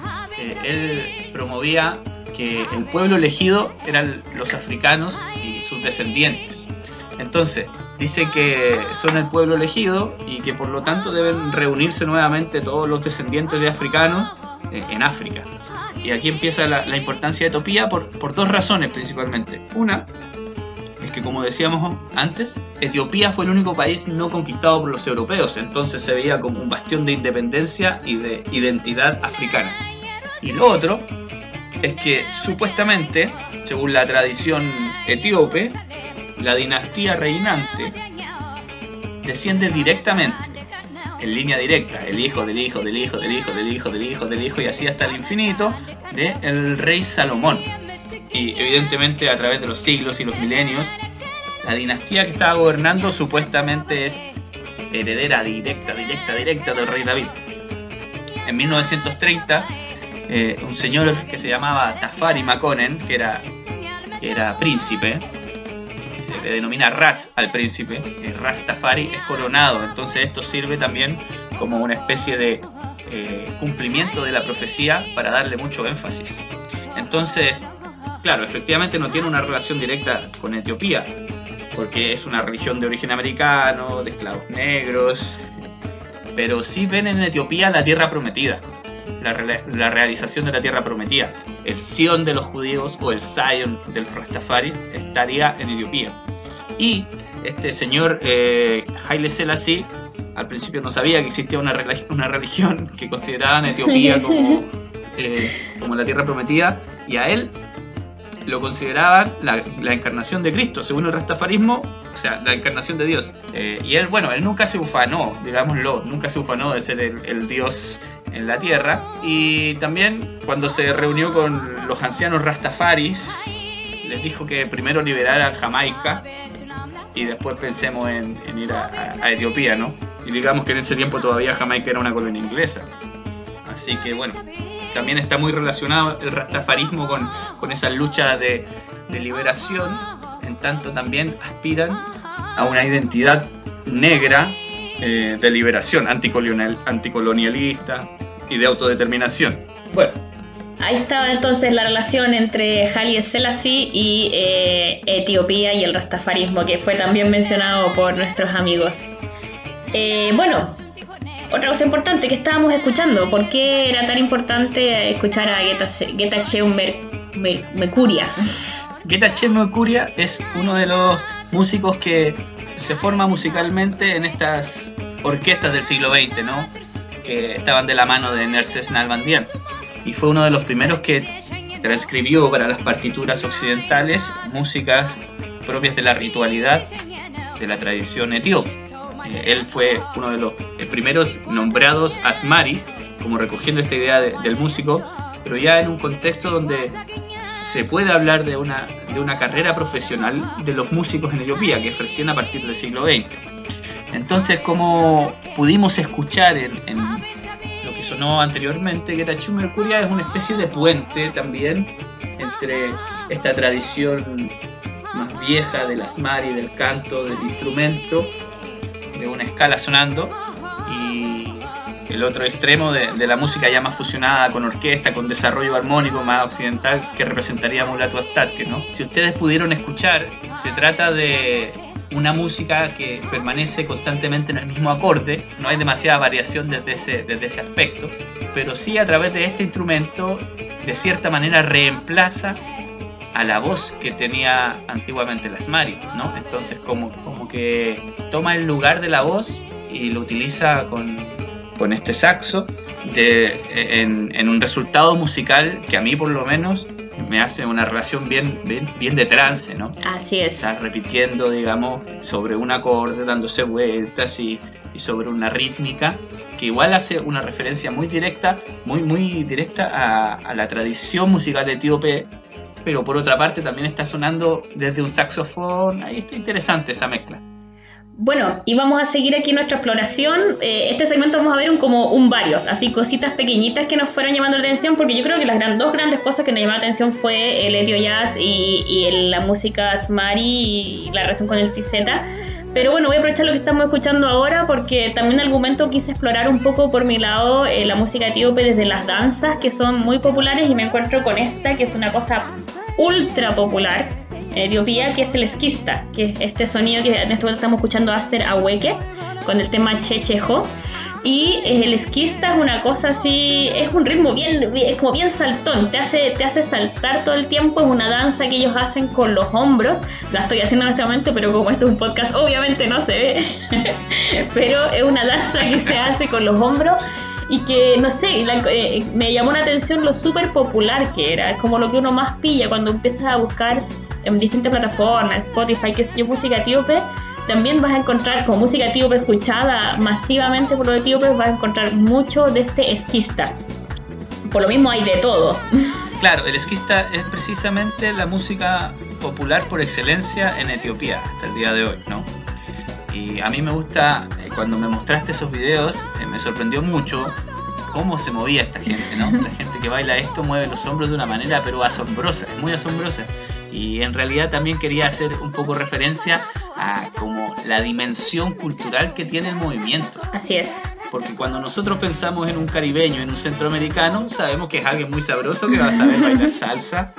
Él promovía que el pueblo elegido eran los africanos y sus descendientes. Entonces, dice que son el pueblo elegido y que por lo tanto deben reunirse nuevamente todos los descendientes de africanos en África. Y aquí empieza la importancia de Etiopía por dos razones principalmente. Una, es que como decíamos antes, Etiopía fue el único país no conquistado por los europeos, entonces se veía como un bastión de independencia y de identidad africana. Y lo otro es que supuestamente, según la tradición etíope, la dinastía reinante desciende directamente, en línea directa, el hijo del hijo del hijo del hijo del hijo del hijo del hijo y así hasta el infinito, del rey Salomón. Y evidentemente a través de los siglos y los milenios, la dinastía que estaba gobernando supuestamente es heredera directa del rey David. En 1930, un señor que se llamaba Tafari Makonnen, que era príncipe, se le denomina Ras al príncipe, Ras Tafari, es coronado. Entonces esto sirve también como una especie de cumplimiento de la profecía para darle mucho énfasis. Entonces, claro, efectivamente no tiene una relación directa con Etiopía, porque es una religión de origen americano, de esclavos negros, pero sí ven en Etiopía la tierra prometida, la realización de la tierra prometida. El Sion de los judíos o el Zion del Rastafari estaría en Etiopía. Y este señor Haile Selassie al principio no sabía que existía una religión que consideraban Etiopía como la tierra prometida, y a él lo consideraban la encarnación de Cristo, según el rastafarismo, o sea, la encarnación de Dios. Y él nunca se ufanó, digámoslo, nunca se ufanó de ser el Dios en la tierra. Y también cuando se reunió con los ancianos rastafaris, les dijo que primero liberaran Jamaica y después pensemos en ir a Etiopía, ¿no? Y digamos que en ese tiempo todavía Jamaica era una colonia inglesa. Así que bueno, también está muy relacionado el rastafarismo con esa lucha de liberación, en tanto también aspiran a una identidad negra de liberación, anticolonialista y de autodeterminación. Bueno, Ahí estaba entonces la relación entre Haile Selassie y Etiopía y el rastafarismo, que fue también mencionado por nuestros amigos. Bueno, otra cosa importante que estábamos escuchando, ¿por qué era tan importante escuchar a Getachew Mekuria? Getachew Mekuria es uno de los músicos que se forma musicalmente en estas orquestas del siglo XX, ¿no? Que estaban de la mano de Nerses Nalbandian, y fue uno de los primeros que transcribió para las partituras occidentales músicas propias de la ritualidad de la tradición etíope. Él fue uno de los primeros nombrados asmaris, como recogiendo esta idea del músico, pero ya en un contexto donde se puede hablar de una carrera profesional de los músicos en Etiopía, que es recién a partir del siglo XX. Entonces, como pudimos escuchar en lo que sonó anteriormente, Getachew Mekuria es una especie de puente también entre esta tradición más vieja del asmari, del canto, del instrumento, de una escala sonando, y el otro extremo de la música ya más fusionada con orquesta, con desarrollo armónico más occidental, que representaría Mulatu Astatke, ¿no? Si ustedes pudieron escuchar, se trata de una música que permanece constantemente en el mismo acorde, no hay demasiada variación desde ese aspecto, pero sí a través de este instrumento de cierta manera reemplaza a la voz que tenía antiguamente el asmari, ¿no? Entonces como que toma el lugar de la voz y lo utiliza con este saxo en un resultado musical que a mí por lo menos me hace una relación bien de trance, ¿no? Así es. Estás repitiendo, digamos, sobre un acorde, dándose vueltas y sobre una rítmica que igual hace una referencia muy directa a la tradición musical etíope, pero por otra parte también está sonando desde un saxofón. Ahí está interesante esa mezcla. Bueno, y vamos a seguir aquí nuestra exploración. Este segmento vamos a ver como varios, así cositas pequeñitas que nos fueron llamando la atención, porque yo creo que las dos grandes cosas que nos llamaron la atención fue el etio jazz y la música asmari y la relación con el tiseta. Pero bueno, voy a aprovechar lo que estamos escuchando ahora, porque también en algún momento quise explorar un poco por mi lado la música etíope desde las danzas, que son muy populares, y me encuentro con esta, que es una cosa ultra popular en Etiopía, que es el esquista, que es este sonido que en este momento estamos escuchando Aster Aweke con el tema Chechejo. Y el esquista es una cosa así, es un ritmo como bien saltón, te hace saltar todo el tiempo. Es una danza que ellos hacen con los hombros. La estoy haciendo en este momento, pero como esto es un podcast obviamente no se ve pero es una danza que se hace con los hombros y que, no sé, me llamó la atención lo súper popular que era. Es como lo que uno más pilla cuando empiezas a buscar en distintas plataformas, Spotify, que sé yo, música etíope. También vas a encontrar, como música etíope escuchada masivamente por los etíopes, vas a encontrar mucho de este esquista. Por lo mismo hay de todo. Claro, el esquista es precisamente la música popular por excelencia en Etiopía hasta el día de hoy, ¿no? Y a mí me gusta, cuando me mostraste esos videos, me sorprendió mucho cómo se movía esta gente, ¿no? La gente que baila esto mueve los hombros de una manera pero asombrosa, es muy asombrosa. Y en realidad también quería hacer un poco referencia a como la dimensión cultural que tiene el movimiento. Así es. Porque cuando nosotros pensamos en un caribeño, en un centroamericano, sabemos que es alguien muy sabroso que va a saber bailar salsa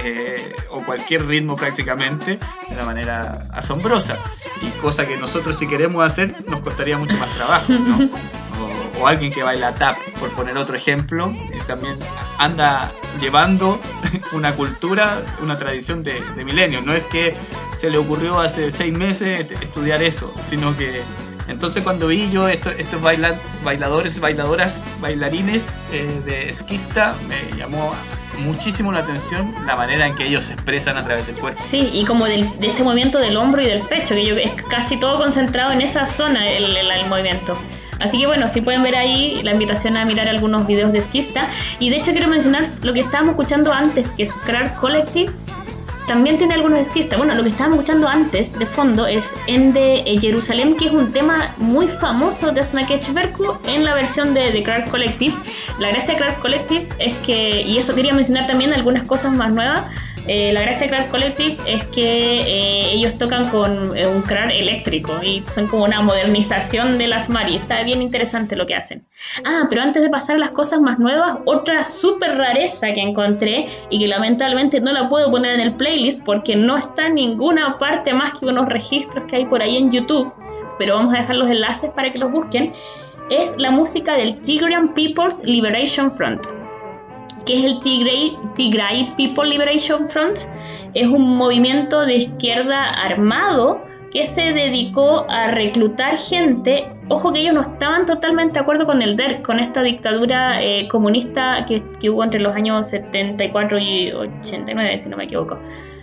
o cualquier ritmo prácticamente de una manera asombrosa. Y cosa que nosotros, si queremos hacer, nos costaría mucho más trabajo, ¿no? O alguien que baila tap, por poner otro ejemplo, también anda llevando una cultura, una tradición de milenios. No es que se le ocurrió hace 6 meses estudiar eso, sino que entonces cuando vi yo estos bailadores, bailadoras, bailarines de esquista, me llamó muchísimo la atención la manera en que ellos se expresan a través del cuerpo. Sí, y como de este movimiento del hombro y del pecho, que es casi todo concentrado en esa zona el movimiento. Así que bueno, si pueden ver ahí la invitación a mirar algunos videos de esquista. Y de hecho quiero mencionar lo que estábamos escuchando antes, que es Krark Collective. También tiene algunos esquistas. Bueno, lo que estábamos escuchando antes de fondo es Ende Jerusalem, que es un tema muy famoso de Snakech Berku en la versión de Krark Collective. La gracia de Krark Collective es que, y eso quería mencionar también algunas cosas más nuevas, La gracia de Crowd Collective es que ellos tocan con un crowd eléctrico y son como una modernización de las Mari. Está bien interesante lo que hacen. Pero antes de pasar a las cosas más nuevas, otra súper rareza que encontré y que lamentablemente no la puedo poner en el playlist porque no está en ninguna parte más que unos registros que hay por ahí en YouTube, pero vamos a dejar los enlaces para que los busquen, es la música del Tigrayan People's Liberation Front, que es el Tigray People Liberation Front. Es un movimiento de izquierda armado que se dedicó a reclutar gente. Ojo que ellos no estaban totalmente de acuerdo con el DERC, con esta dictadura comunista que hubo entre los años 74 y 89, si no me equivoco,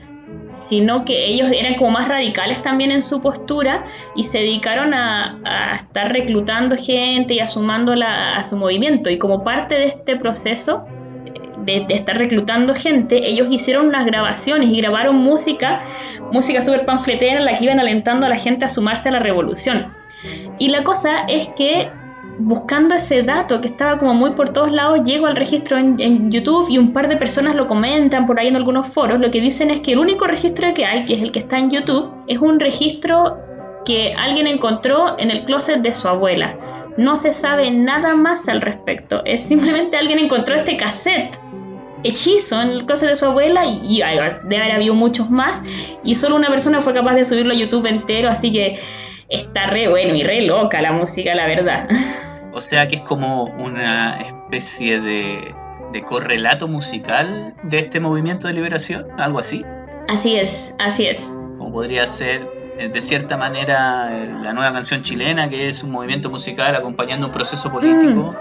sino que ellos eran como más radicales también en su postura y se dedicaron a estar reclutando gente y sumándola a su movimiento. Y como parte de este proceso de estar reclutando gente, ellos hicieron unas grabaciones y grabaron música súper panfletera en la que iban alentando a la gente a sumarse a la revolución. Y la cosa es que buscando ese dato que estaba como muy por todos lados, llego al registro en YouTube y un par de personas lo comentan por ahí en algunos foros. Lo que dicen es que el único registro que hay, que es el que está en YouTube, es un registro que alguien encontró en el closet de su abuela. No se sabe nada más al respecto. Es simplemente alguien encontró este cassette hechizo en el closet de su abuela y debe haber habido muchos más y solo una persona fue capaz de subirlo a YouTube entero, así que está re bueno y re loca la música, la verdad. O sea que es como una especie de correlato musical de este movimiento de liberación, algo así. Así es. Como podría ser de cierta manera la nueva canción chilena, que es un movimiento musical acompañando un proceso político.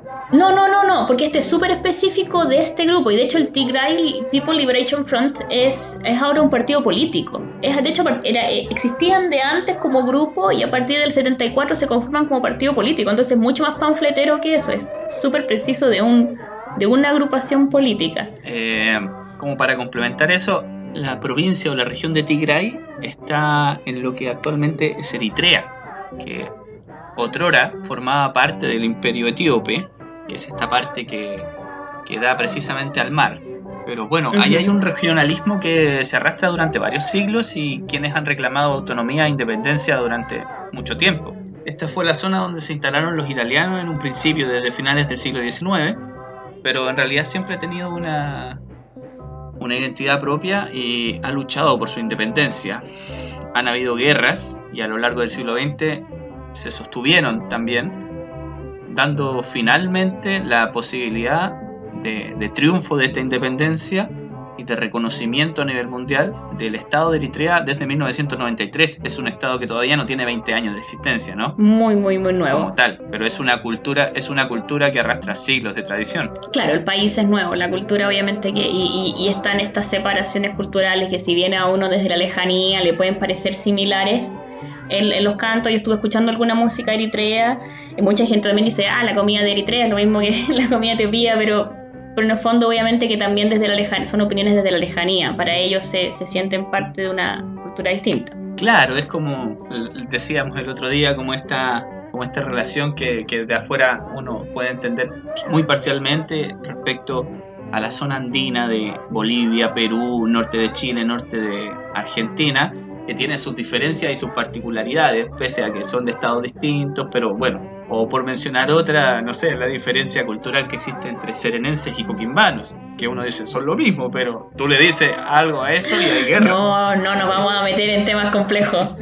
No, porque este es súper específico de este grupo y de hecho el Tigray People Liberation Front es ahora un partido político. De hecho existían de antes como grupo y a partir del 74 se conforman como partido político, entonces mucho más panfletero que eso, es súper preciso de una agrupación política. Como para complementar eso, la provincia o la región de Tigray está en lo que actualmente es Eritrea, que otrora formaba parte del imperio etíope, que es esta parte que da precisamente al mar. Pero bueno, ahí hay un regionalismo que se arrastra durante varios siglos y quienes han reclamado autonomía e independencia durante mucho tiempo. Esta fue la zona donde se instalaron los italianos en un principio desde finales del siglo XIX, pero en realidad siempre ha tenido una identidad propia y ha luchado por su independencia. Han habido guerras y a lo largo del siglo XX se sostuvieron también, dando finalmente la posibilidad de triunfo de esta independencia y de reconocimiento a nivel mundial del Estado de Eritrea desde 1993. Es un Estado que todavía no tiene 20 años de existencia, ¿no? Muy nuevo. Como tal, pero es una cultura que arrastra siglos de tradición. Claro, el país es nuevo, la cultura obviamente que y están estas separaciones culturales que si bien a uno desde la lejanía le pueden parecer similares. En los cantos yo estuve escuchando alguna música eritrea y mucha gente también dice la comida de Eritrea es lo mismo que la comida de Etiopía, pero en el fondo obviamente que también desde la lejanía, son opiniones desde la lejanía, para ellos se sienten parte de una cultura distinta. Claro, es como decíamos el otro día, como esta relación que de afuera uno puede entender muy parcialmente respecto a la zona andina de Bolivia, Perú, norte de Chile, norte de Argentina, que tiene sus diferencias y sus particularidades, pese a que son de estados distintos, pero bueno, o por mencionar otra, no sé, la diferencia cultural que existe entre serenenses y coquimbanos, que uno dice son lo mismo, pero tú le dices algo a eso y hay guerra. No nos vamos a meter en temas complejos.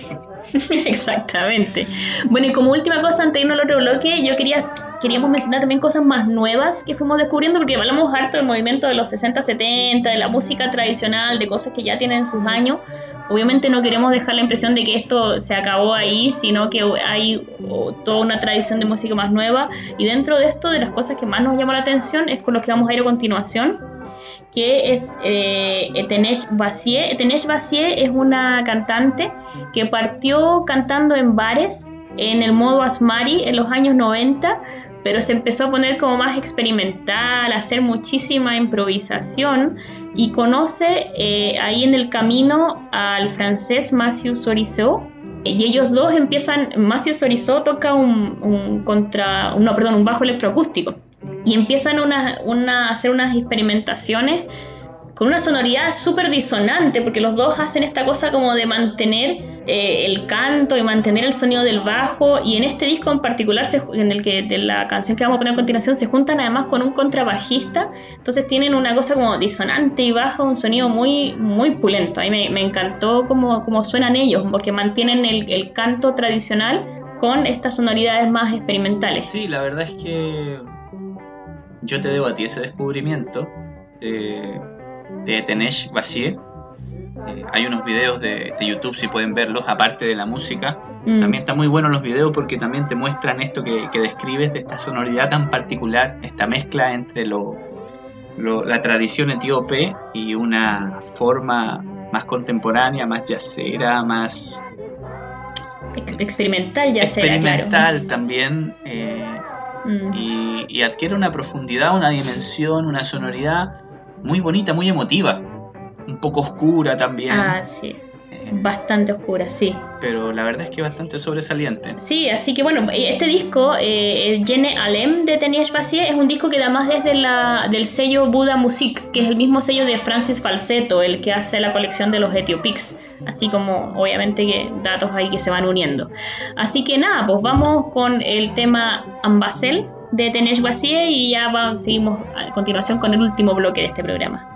Exactamente. Bueno, y como última cosa, antes de irnos al otro bloque, queríamos mencionar también cosas más nuevas que fuimos descubriendo, porque hablamos harto del movimiento de los 60-70, de la música tradicional, de cosas que ya tienen sus años. Obviamente no queremos dejar la impresión de que esto se acabó ahí, sino que hay toda una tradición de música más nueva, y dentro de esto, de las cosas que más nos llamó la atención es con lo que vamos a ir a continuación, que es Etenesh Bassier. Etenesh Bassier es una cantante que partió cantando en bares en el modo Asmari en los años 90, pero se empezó a poner como más experimental, a hacer muchísima improvisación, y conoce ahí en el camino al francés Mathieu Sorisot, y ellos dos empiezan. Mathieu Sorisot toca un bajo electroacústico, y empiezan a hacer unas experimentaciones una sonoridad súper disonante, porque los dos hacen esta cosa como de mantener el canto y mantener el sonido del bajo, y en este disco en particular, en el que de la canción que vamos a poner a continuación, se juntan además con un contrabajista, entonces tienen una cosa como disonante y baja, un sonido muy, muy pulento. A mí me encantó cómo suenan ellos, porque mantienen el canto tradicional con estas sonoridades más experimentales. Sí, la verdad es que yo te debo a ti ese descubrimiento de Tenej Vassier. Hay unos videos de YouTube, si pueden verlos, aparte de la música. También están muy buenos los videos porque también te muestran esto que describes, de esta sonoridad tan particular, esta mezcla entre la tradición etíope y una forma más contemporánea, más jazzera, más experimental, claro. También, y adquiere una profundidad, una dimensión, una sonoridad muy bonita, muy emotiva, un poco oscura también. Sí, bastante oscura, sí. Pero la verdad es que bastante sobresaliente. Sí, así que bueno, este disco, Jene Alem de Tenej Vassier, es un disco que además desde del sello Buddha Music, que es el mismo sello de Francis Falsetto, el que hace la colección de los Etiopics, así como obviamente que datos ahí que se van uniendo. Así que nada, pues vamos con el tema Ambasel de Tenej Vassier y ya seguimos a continuación con el último bloque de este programa.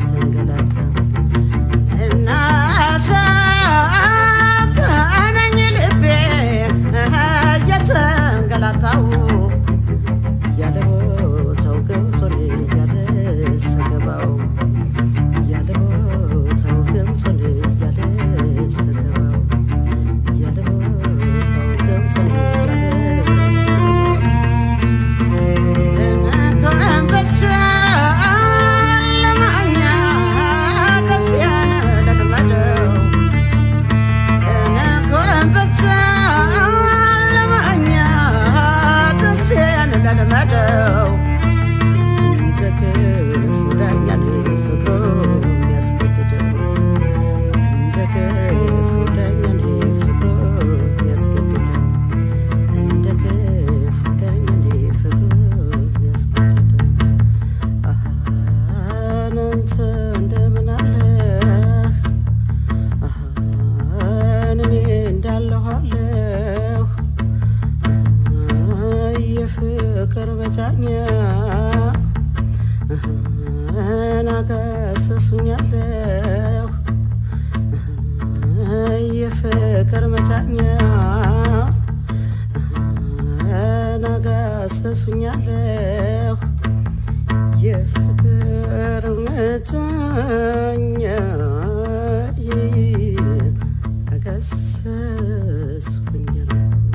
And I አንተ እንደምን አለህ? እኔ እንዳለሁ አለሁ የፍቅር በጫኛ ናገሰሱኛለሁ የፍቅር መጫኛ ናገሰሱኛለሁ የፍቅር መጫኛ ናገሰሱኛለሁ።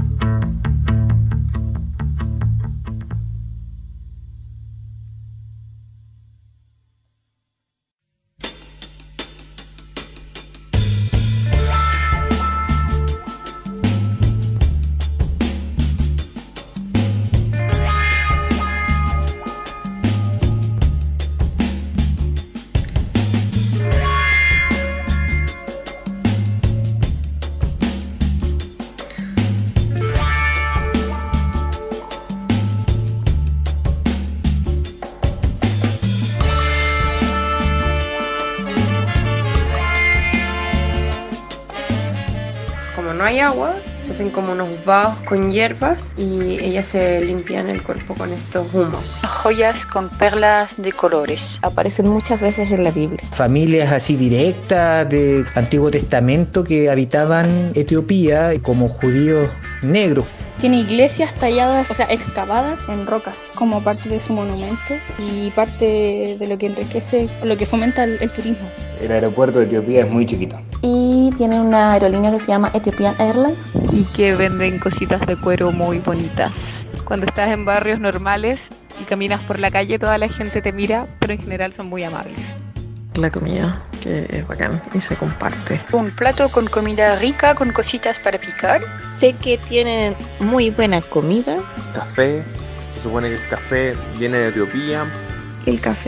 No hay agua, se hacen como unos vasos con hierbas y ellas se limpian el cuerpo con estos humos. Joyas con perlas de colores. Aparecen muchas veces en la Biblia. Familias así directas de Antiguo Testamento que habitaban Etiopía como judíos negros. Tiene iglesias talladas, o sea, excavadas en rocas como parte de su monumento y parte de lo que enriquece, lo que fomenta el turismo. El aeropuerto de Etiopía es muy chiquito. Y tienen una aerolínea que se llama Ethiopian Airlines. Y que venden cositas de cuero muy bonitas. Cuando estás en barrios normales y caminas por la calle, toda la gente te mira, pero en general son muy amables. La comida, que es bacán y se comparte. Un plato con comida rica, con cositas para picar. Sé que tienen muy buena comida. Café, se supone que el café viene de Etiopía. El café.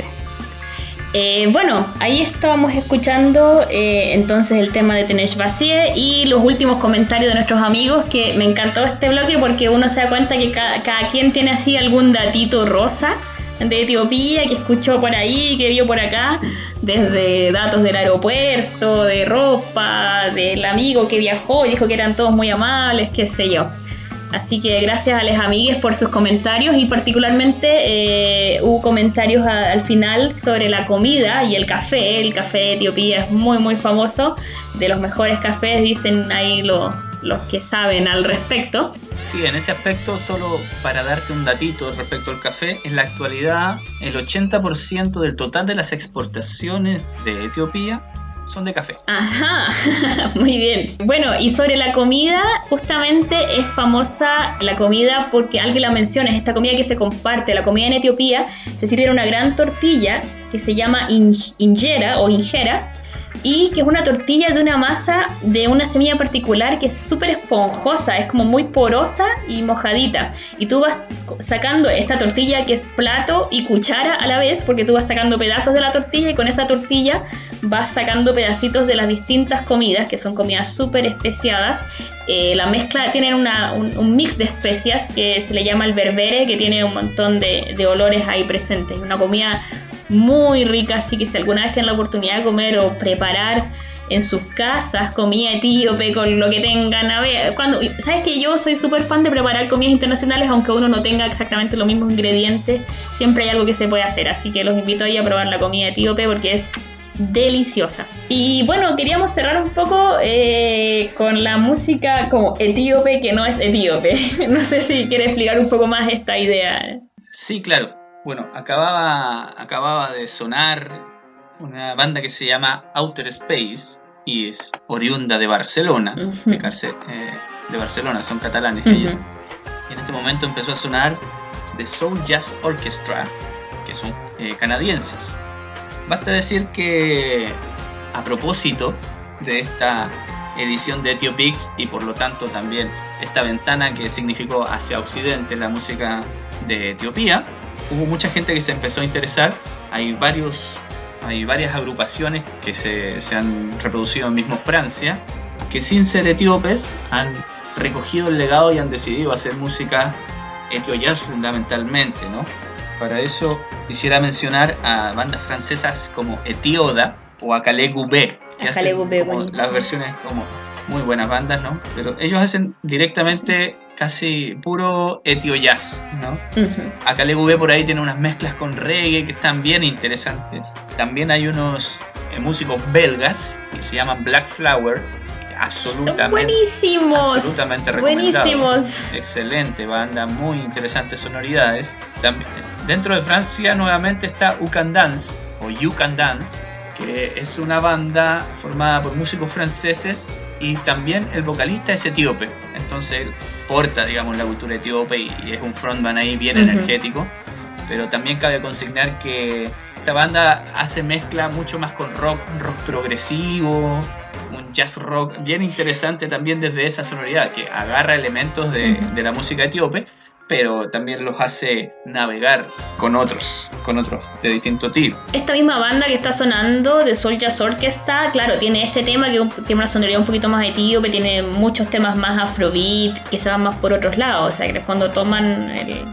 Bueno, ahí estábamos escuchando entonces el tema de Tenesh Basie y los últimos comentarios de nuestros amigos, que me encantó este bloque porque uno se da cuenta que cada quien tiene así algún datito rosa de Etiopía que escuchó por ahí, que vio por acá, desde datos del aeropuerto, de ropa, del amigo que viajó y dijo que eran todos muy amables, qué sé yo. Así que gracias a los amigues por sus comentarios y particularmente hubo comentarios al final sobre la comida y el café. El café de Etiopía es muy muy famoso, de los mejores cafés, dicen ahí los que saben al respecto. Sí, en ese aspecto, solo para darte un datito respecto al café, en la actualidad el 80% del total de las exportaciones de Etiopía son de café. Ajá, muy bien. Bueno, y sobre la comida, justamente es famosa la comida porque alguien la menciona, es esta comida que se comparte. La comida en Etiopía se sirve en una gran tortilla que se llama injera o injera, y que es una tortilla de una masa de una semilla particular que es súper esponjosa, es como muy porosa y mojadita, y tú vas sacando esta tortilla que es plato y cuchara a la vez, porque tú vas sacando pedazos de la tortilla y con esa tortilla vas sacando pedacitos de las distintas comidas, que son comidas súper especiadas. La mezcla, tienen un mix de especias que se le llama el berbere, que tiene un montón de olores ahí presentes. Una comida muy rica, así que si alguna vez tienen la oportunidad de comer o preparar en sus casas comida etíope con lo que tengan, a ver, sabes que yo soy súper fan de preparar comidas internacionales, aunque uno no tenga exactamente los mismos ingredientes, siempre hay algo que se puede hacer, así que los invito ahí a probar la comida etíope porque es deliciosa. Y bueno, queríamos cerrar un poco con la música como etíope que no es etíope. No sé si quieres explicar un poco más esta idea. Sí, claro. Bueno, acababa de sonar una banda que se llama Outer Space y es oriunda de Barcelona, de Barcelona, son catalanes ellos. Y en este momento empezó a sonar The Soul Jazz Orchestra, que son canadienses. Basta decir que a propósito de esta edición de Etiopix y por lo tanto también esta ventana que significó hacia Occidente la música de Etiopía, hubo mucha gente que se empezó a interesar. Hay varias agrupaciones que se han reproducido en mismo Francia, que sin ser etíopes han recogido el legado y han decidido hacer música etio-jazz fundamentalmente, ¿no? Para eso quisiera mencionar a bandas francesas como Etioda o Akale Goubet, que hacen como las versiones como muy buenas bandas, ¿no? Pero ellos hacen directamente casi puro etio jazz, ¿no? Akale Goubet por ahí tiene unas mezclas con reggae que están bien interesantes. También hay unos músicos belgas que se llaman Black Flower. Son buenísimos. Absolutamente recomendado. Buenísimos. Excelente banda, muy interesantes sonoridades. También, dentro de Francia nuevamente está You Can Dance, que es una banda formada por músicos franceses y también el vocalista es etíope. Entonces él porta, digamos, la cultura etíope y es un frontman ahí bien energético. Pero también cabe consignar que esta banda hace mezcla mucho más con rock progresivo, un jazz rock bien interesante también desde esa sonoridad que agarra elementos de la música etíope, pero también los hace navegar con otros de distinto tipo. Esta misma banda que está sonando, de Soul Jazz Orchestra, claro, tiene este tema que tiene una sonoridad un poquito más etíope, tiene muchos temas más afrobeat, que se van más por otros lados, o sea, que cuando toman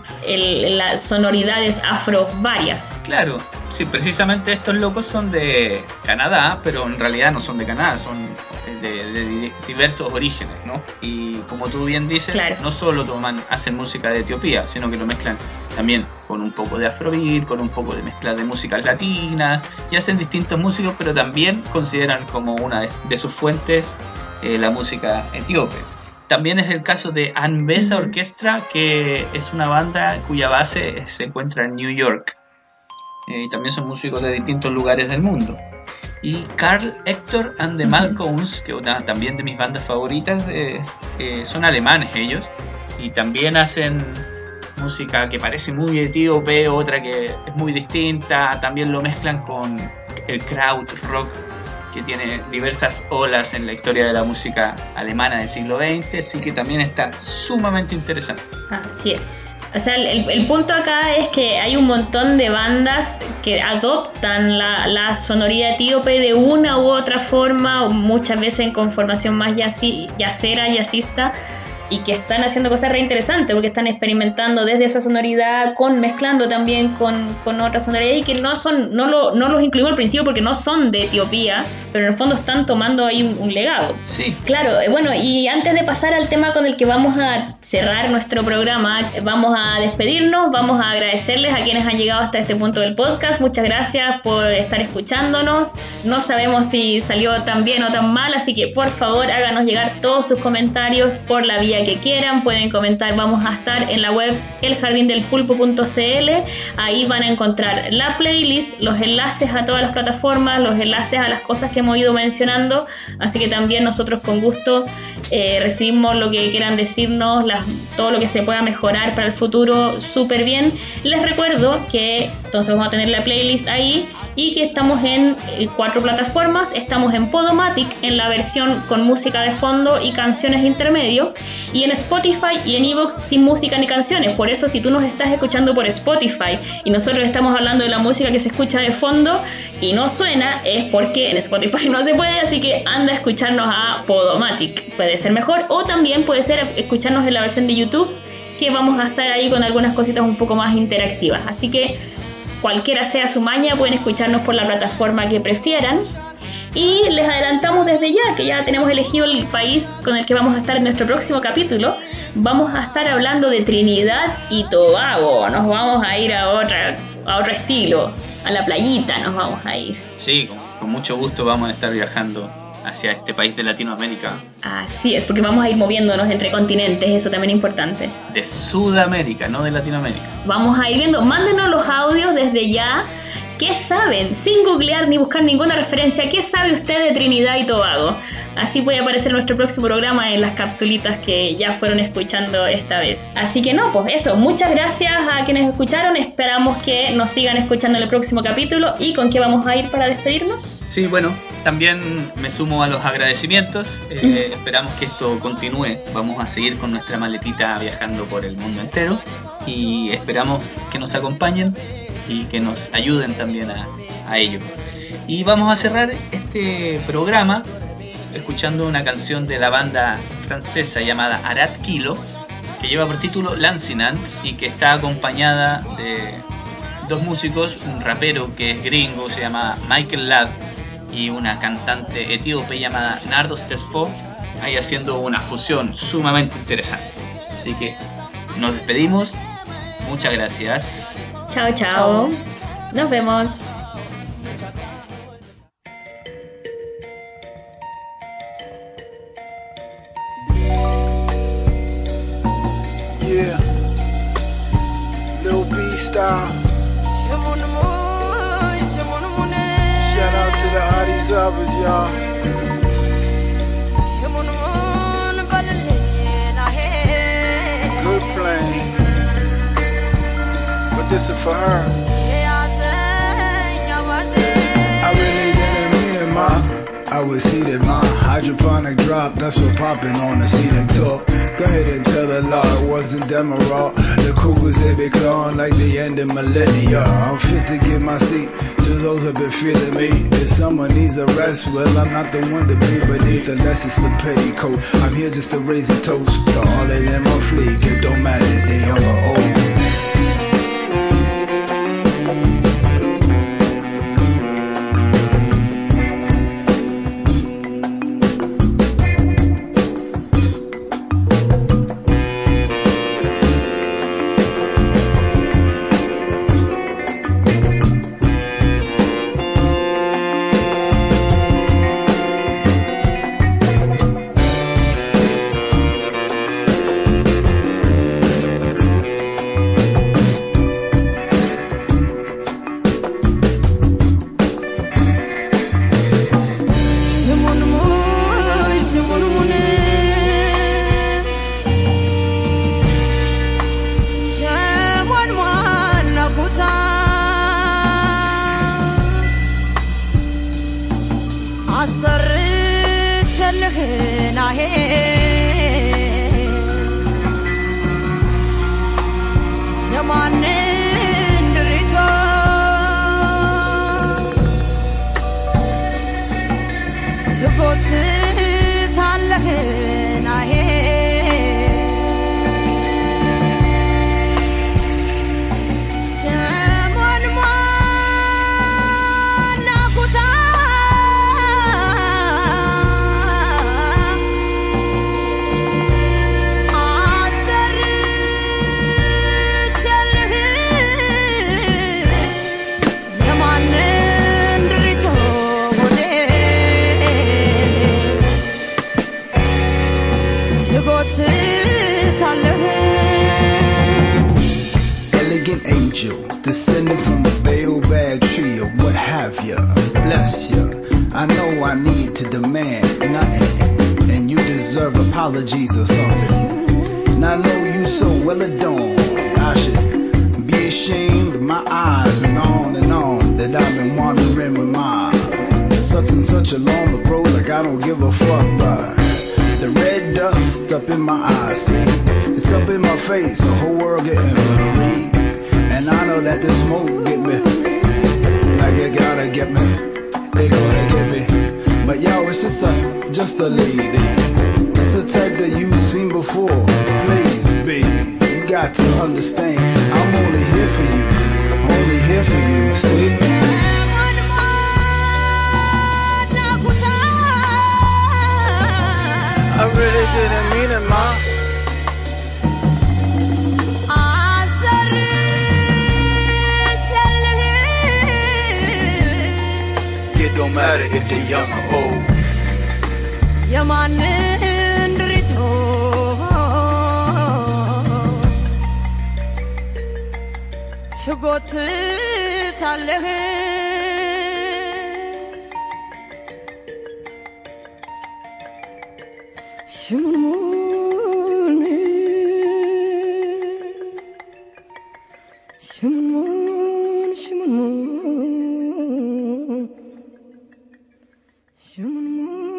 las sonoridades afro varias. Claro, sí, precisamente estos locos son de Canadá, pero en realidad no son de Canadá, son de diversos orígenes, ¿no? Y como tú bien dices, claro, no solo hacen música de Etiopía, sino que lo mezclan también con un poco de afrobeat, con un poco de mezcla de músicas latinas, y hacen distintos músicos, pero también consideran como una de sus fuentes la música etíope. También es el caso de Anbesa Orchestra, que es una banda cuya base se encuentra en New York, y también son músicos de distintos lugares del mundo. Y Carl Hector and the Malcolms, que una también de mis bandas favoritas, son alemanes ellos, y también hacen música que parece muy etíope, otra que es muy distinta. También lo mezclan con el krautrock, que tiene diversas olas en la historia de la música alemana del siglo XX, así que también está sumamente interesante. Así es. O sea, el punto acá es que hay un montón de bandas que adoptan la sonoridad etíope de una u otra forma, muchas veces en conformación más jazzista, y que están haciendo cosas re interesantes porque están experimentando desde esa sonoridad, mezclando también con otras sonoridades, y que no los incluimos al principio porque no son de Etiopía, pero en el fondo están tomando ahí un legado. Sí. Claro, bueno, y antes de pasar al tema con el que vamos a cerrar nuestro programa, vamos a despedirnos, vamos a agradecerles a quienes han llegado hasta este punto del podcast. Muchas gracias por estar escuchándonos. No sabemos si salió tan bien o tan mal, así que por favor háganos llegar todos sus comentarios por la vía que quieran. Pueden comentar, vamos a estar en la web eljardindelpulpo.cl, ahí van a encontrar la playlist, los enlaces a todas las plataformas, los enlaces a las cosas que hemos ido mencionando, así que también nosotros con gusto recibimos lo que quieran decirnos, todo lo que se pueda mejorar para el futuro, súper bien. Les recuerdo que entonces vamos a tener la playlist ahí y que estamos en 4 plataformas. Estamos en Podomatic en la versión con música de fondo y canciones intermedio, y en Spotify y en iVoox sin música ni canciones. Por eso, si tú nos estás escuchando por Spotify y nosotros estamos hablando de la música que se escucha de fondo y no suena, es porque en Spotify no se puede, así que anda a escucharnos a Podomatic, puede ser mejor, o también puede ser escucharnos en la versión de YouTube, que vamos a estar ahí con algunas cositas un poco más interactivas, así que cualquiera sea su maña, pueden escucharnos por la plataforma que prefieran. Y les adelantamos desde ya que ya tenemos elegido el país con el que vamos a estar en nuestro próximo capítulo. Vamos a estar hablando de Trinidad y Tobago. Nos vamos a ir a otro estilo, a la playita nos vamos a ir. Sí, con mucho gusto vamos a estar viajando hacia este país de Latinoamérica. Así es, porque vamos a ir moviéndonos entre continentes, eso también es importante. De Sudamérica, no de Latinoamérica. Vamos a ir viendo, mándenos los audios desde ya. ¿Qué saben? Sin googlear ni buscar ninguna referencia, ¿qué sabe usted de Trinidad y Tobago? Así puede aparecer nuestro próximo programa en las capsulitas que ya fueron escuchando esta vez. Así que no, pues eso, muchas gracias a quienes escucharon, esperamos que nos sigan escuchando en el próximo capítulo. ¿Y con qué vamos a ir para despedirnos? Sí, bueno, también me sumo a los agradecimientos, esperamos que esto continúe, vamos a seguir con nuestra maletita viajando por el mundo entero y esperamos que nos acompañen y que nos ayuden también a ello. Y vamos a cerrar este programa escuchando una canción de la banda francesa llamada Arat Kilo, que lleva por título Lancinant y que está acompañada de dos músicos, un rapero que es gringo, se llama Michael Ladd, y una cantante etíope llamada Nardos Tesfo, ahí haciendo una fusión sumamente interesante. Así que nos despedimos, muchas gracias. Chao, chao. Nos vemos. Yeah, Lil B style. Shout out to the Addis Abbas, y'all. Good playing, but this is for her. I really didn't mean it, ma. I was heated, ma. Hydroponic drop, that's what popping on the scenic talk. Go ahead and tell the law it wasn't them raw. The cougars, they be clawing like the end of millennia. I'm fit to give my seat to those who've been feeling me. If someone needs a rest, well, I'm not the one to be beneath unless it's the petticoat. I'm here just to raise a toast to all of them on fleek. It don't matter if they young or old. Descended from the Baobab tree or what have ya. Bless ya. I know I need to demand nothing, and you deserve apologies or something. And I know you so well adorned, I should be ashamed of my eyes and on that I've been wandering with my such and such along the road like I don't give a fuck by the red dust up in my eyes. See, it's up in my face, the whole world getting blurry. And I know that this smoke get me, like it gotta get me, they gonna get me. But yo, it's just a lady. It's the type that you've seen before. Please, baby, you got to understand. I'm only here for you, only here for you, see? I really didn't mean it, ma. It don't matter if they're young or old. Yamanin rito Tugot talehe Shumuni Shumun Shumun Shumun